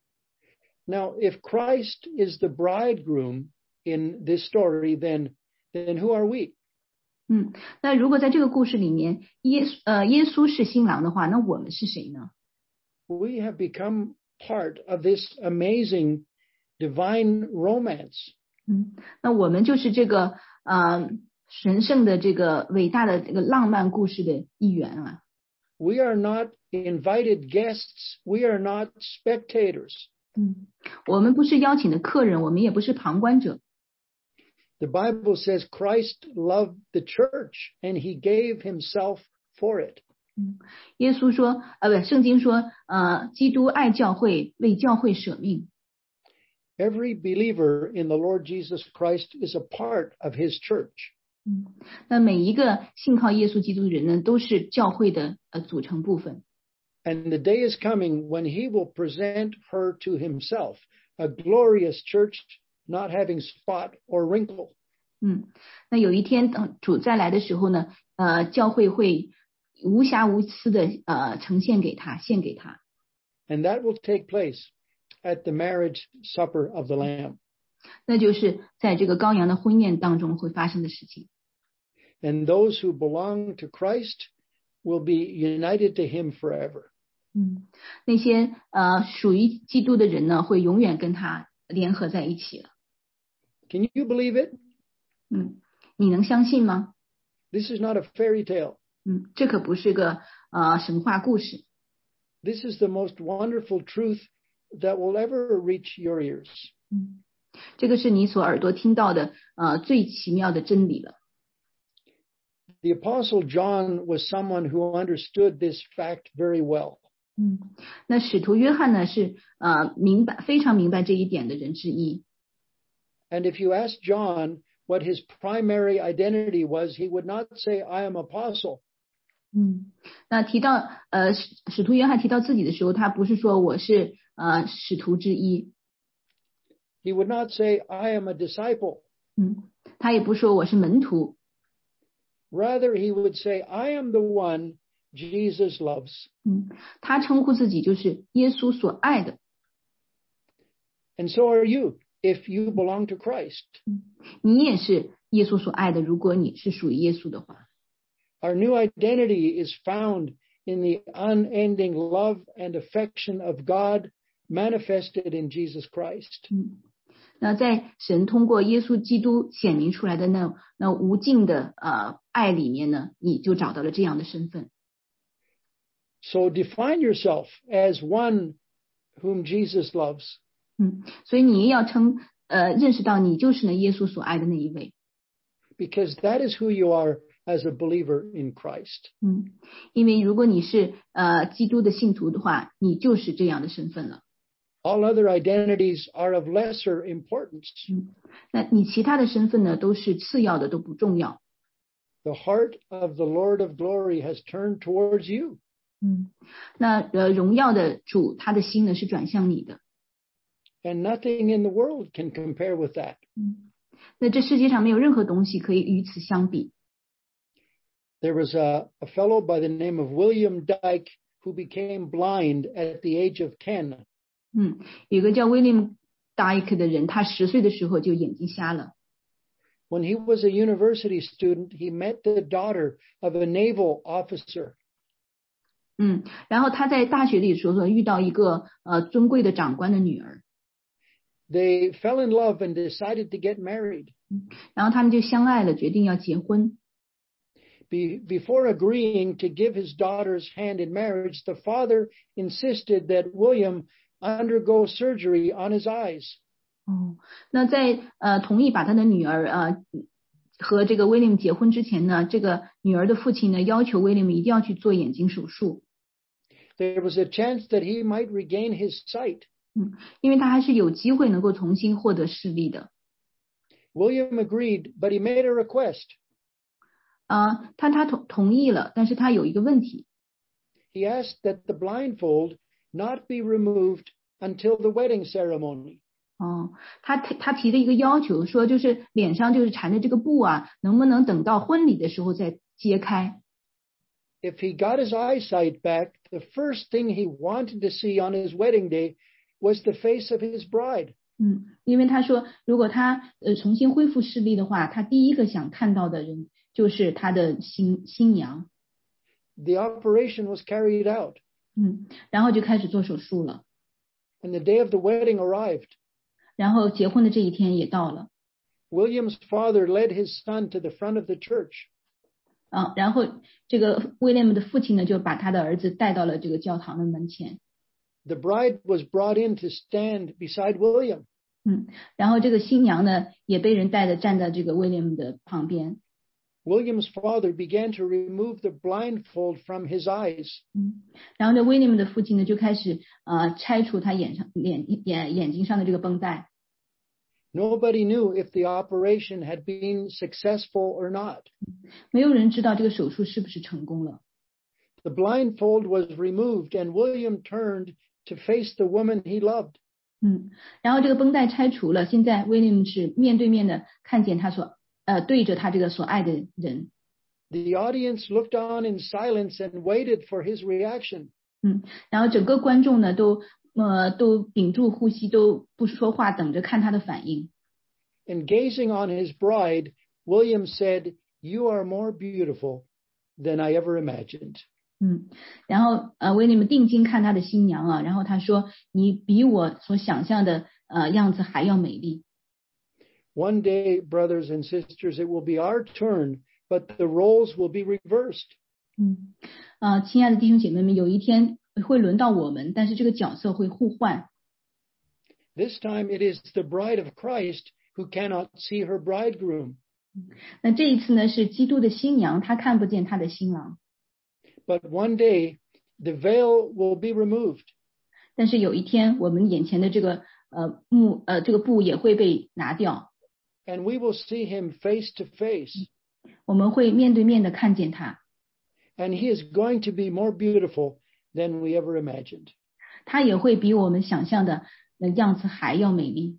Speaker 1: Now, if Christ is the bridegroom in this story, then, then who are we?
Speaker 2: 嗯，那如果在这个故事里面，耶稣呃耶稣是新郎的话，那我们是谁呢？
Speaker 1: We have become part of this amazing divine romance.
Speaker 2: 嗯，那我们就是这个呃神圣的这个伟大的这个浪漫故事的一员啊。
Speaker 1: We are not invited guests. We are not spectators.
Speaker 2: 嗯，我们不是邀请的客人，我们也不是旁观者。
Speaker 1: The Bible says Christ loved the church and he gave himself for it.
Speaker 2: 嗯，耶稣说，呃，不，圣经说，呃，基督爱教会，为教会舍命。
Speaker 1: Every believer in the Lord Jesus Christ is a part of his church.
Speaker 2: 嗯，那每一个信靠耶稣基督的人呢，都是教会的呃组成部分。
Speaker 1: And the day is coming when he will present her to himself, a glorious church not having spot or wrinkle.
Speaker 2: 嗯，那有一天等主再来的时候呢，呃，教会会无瑕无疵的呃呈现给他，献给他。
Speaker 1: And that will take place at the marriage supper of the Lamb.
Speaker 2: 那就是在这个羔羊的婚宴当中会发生的事情。
Speaker 1: And those who belong to Christ will be united to him forever.
Speaker 2: 嗯，那些呃属于基督的人呢，会永远跟他联合在一起了。
Speaker 1: Can you believe it?
Speaker 2: 嗯， 你能相信吗？
Speaker 1: This is not a fairy tale.
Speaker 2: 嗯，这可不是个呃神话故事。
Speaker 1: This is the most wonderful truth that will ever reach your ears.
Speaker 2: 嗯，这个是你所耳朵听到的呃最奇妙的真理了。
Speaker 1: The Apostle John was someone who understood this fact very well.
Speaker 2: 嗯，那使徒约翰呢是呃明白非常明白这一点的人之一。
Speaker 1: And if you ask John what his primary identity was, he would not say, I am apostle.
Speaker 2: 嗯，那提到呃使使徒约翰提到自己的时候，他不是说我是呃使徒之一。
Speaker 1: He would not say, I am a disciple.
Speaker 2: 嗯，他也不说我是门徒。
Speaker 1: Rather, he would say, I am the one Jesus loves.
Speaker 2: 嗯，他称呼自己就是耶稣所爱的。
Speaker 1: And so are you, if you belong to Christ.
Speaker 2: 嗯，你也是耶稣所爱的，如果你是属于耶稣的话。
Speaker 1: Our new identity is found in the unending love and affection of God manifested in Jesus Christ.
Speaker 2: 嗯，那在神通过耶稣基督显明出来的那那无尽的呃爱里面呢，你就找到了这样的身份。
Speaker 1: So define yourself as one whom Jesus loves.
Speaker 2: 嗯，所以你也要称呃认识到你就是那耶稣所爱的那一位。
Speaker 1: Because that is who you are as a believer in Christ.
Speaker 2: 嗯，因为如果你是呃基督的信徒的话，你就是这样的身份了。
Speaker 1: All other identities are of lesser importance.
Speaker 2: 嗯，那你其他的身份呢，都是次要的，都不重要。
Speaker 1: The heart of the Lord of glory has turned towards you.
Speaker 2: 嗯，那呃荣耀的主，他的心呢是转向你的。
Speaker 1: And nothing in the world can compare with that.
Speaker 2: 嗯，那这世界上没有任何东西可以与此相比。
Speaker 1: There was a, a fellow by the name of William Dyke who became blind at the age of ten.
Speaker 2: 嗯，有个叫 William Dyke 的人，他十岁的时候就眼睛瞎了。
Speaker 1: When he was a university student, he met the daughter of a naval officer.
Speaker 2: 嗯，然后他在大学里的时候遇到一个呃尊贵的长官的女儿。
Speaker 1: They fell in love and decided to get married.
Speaker 2: 然后他们就相爱了，决定要结婚。
Speaker 1: Be, before agreeing to give his daughter's hand in marriage, the father insisted that William undergo surgery on his eyes.
Speaker 2: 哦，那在呃同意把他的女儿呃和这个威廉结婚之前呢，这个女儿的父亲呢要求威廉一定要去做眼睛手术。
Speaker 1: There was a chance that he might regain his sight.
Speaker 2: 嗯，因为他还是有机会能够重新获得视力的。
Speaker 1: William agreed, but he made a request.
Speaker 2: 啊，他他同同意了，但是他有一个问题。
Speaker 1: He asked that the blindfold not be removed until the wedding ceremony.
Speaker 2: 哦，他他提的一个要求说，就是脸上就是缠着这个布啊，能不能等到婚礼的时候再揭开？
Speaker 1: If he got his eyesight back, the first thing he wanted to see on his wedding day was the face of his bride.
Speaker 2: 嗯，因为他说，如果他呃重新恢复视力的话，他第一个想看到的人就是他的新新娘。
Speaker 1: The operation was carried out.
Speaker 2: 嗯，然后就开始做手术了。
Speaker 1: And the day of the wedding arrived.
Speaker 2: 然后结婚的这一天也到了。
Speaker 1: William's father led his son to the front of the church.
Speaker 2: 啊，然后这个威廉姆的父亲呢，就把他的儿子带到了这个教堂的门前。
Speaker 1: The bride was brought in to stand beside William.
Speaker 2: 嗯，然后这个新娘呢，也被人带着站在这个威廉姆的旁边。
Speaker 1: William's father began to remove the blindfold from his eyes.
Speaker 2: 嗯，然后这威廉姆的父亲呢，就开始呃拆除他眼上眼眼眼睛上的这个绷带。
Speaker 1: Nobody knew if the operation had been successful or not.
Speaker 2: 没有人知道这个手术是不是成功了。
Speaker 1: The blindfold was removed and William turned to face the woman he loved.
Speaker 2: 嗯，然后这个绷带拆除了，现在威廉是面对面的看见他所呃对着他这个所爱的人。
Speaker 1: The audience looked on in silence and waited for his reaction.
Speaker 2: 嗯，然后整个观众呢都呃都屏住呼吸，都不说话，等着看他的反应。
Speaker 1: And gazing on his bride, William said, "You are more beautiful than I ever imagined."
Speaker 2: 嗯，然后呃威廉定睛看他的新娘啊，然后他说：“你比我所想象的呃样子还要美丽。”
Speaker 1: One day, brothers and sisters, it will be our turn, but the roles will be reversed.
Speaker 2: 嗯，啊，亲爱的弟兄姐妹们，有一天会轮到我们，但是这个角色会互换。
Speaker 1: This time it is the bride of Christ who cannot see her bridegroom.
Speaker 2: 那这一次呢，是基督的新娘，她看不见她的新郎。
Speaker 1: But one day the veil will be removed.
Speaker 2: 但是有一天，我们眼前的这个呃幕呃这个布也会被拿掉。
Speaker 1: And we will see him face to face.
Speaker 2: 我们会面对面的看见他。
Speaker 1: And he is going to be more beautiful than we ever imagined.
Speaker 2: 他也会比我们想象的样子还要美丽。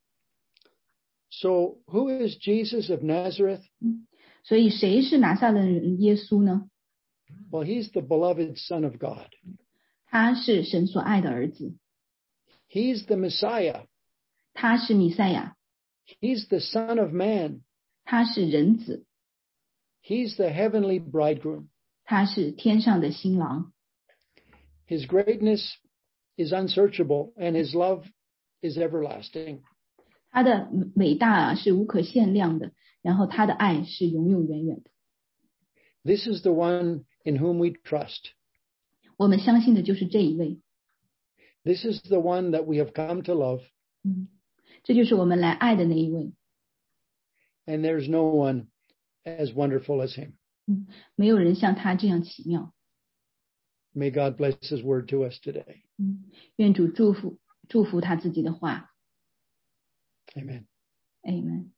Speaker 1: So who is Jesus of Nazareth?
Speaker 2: 所以谁是拿撒勒人耶稣呢？
Speaker 1: Well, he's the beloved Son of God.
Speaker 2: 他是神所爱的儿子。
Speaker 1: He's the Messiah.
Speaker 2: 他是弥赛亚。
Speaker 1: He's the Son of Man.
Speaker 2: 他是人子。
Speaker 1: He's the heavenly bridegroom.
Speaker 2: 他是天上的新郎。
Speaker 1: His greatness is unsearchable, and his love is everlasting.
Speaker 2: 他的伟大啊是无可限量的，然后他的爱是永永远远的。
Speaker 1: This is the one in whom we trust.
Speaker 2: 我们相信的就是这一位。
Speaker 1: This is the one that we have come to love.
Speaker 2: 嗯，这就是我们来爱的那一位。
Speaker 1: And there's no one as wonderful as him.
Speaker 2: 嗯，没有人像他这样奇妙。
Speaker 1: May God bless his word to us today.
Speaker 2: 嗯，愿主祝福祝福他自己的话。
Speaker 1: Amen.
Speaker 2: Amen.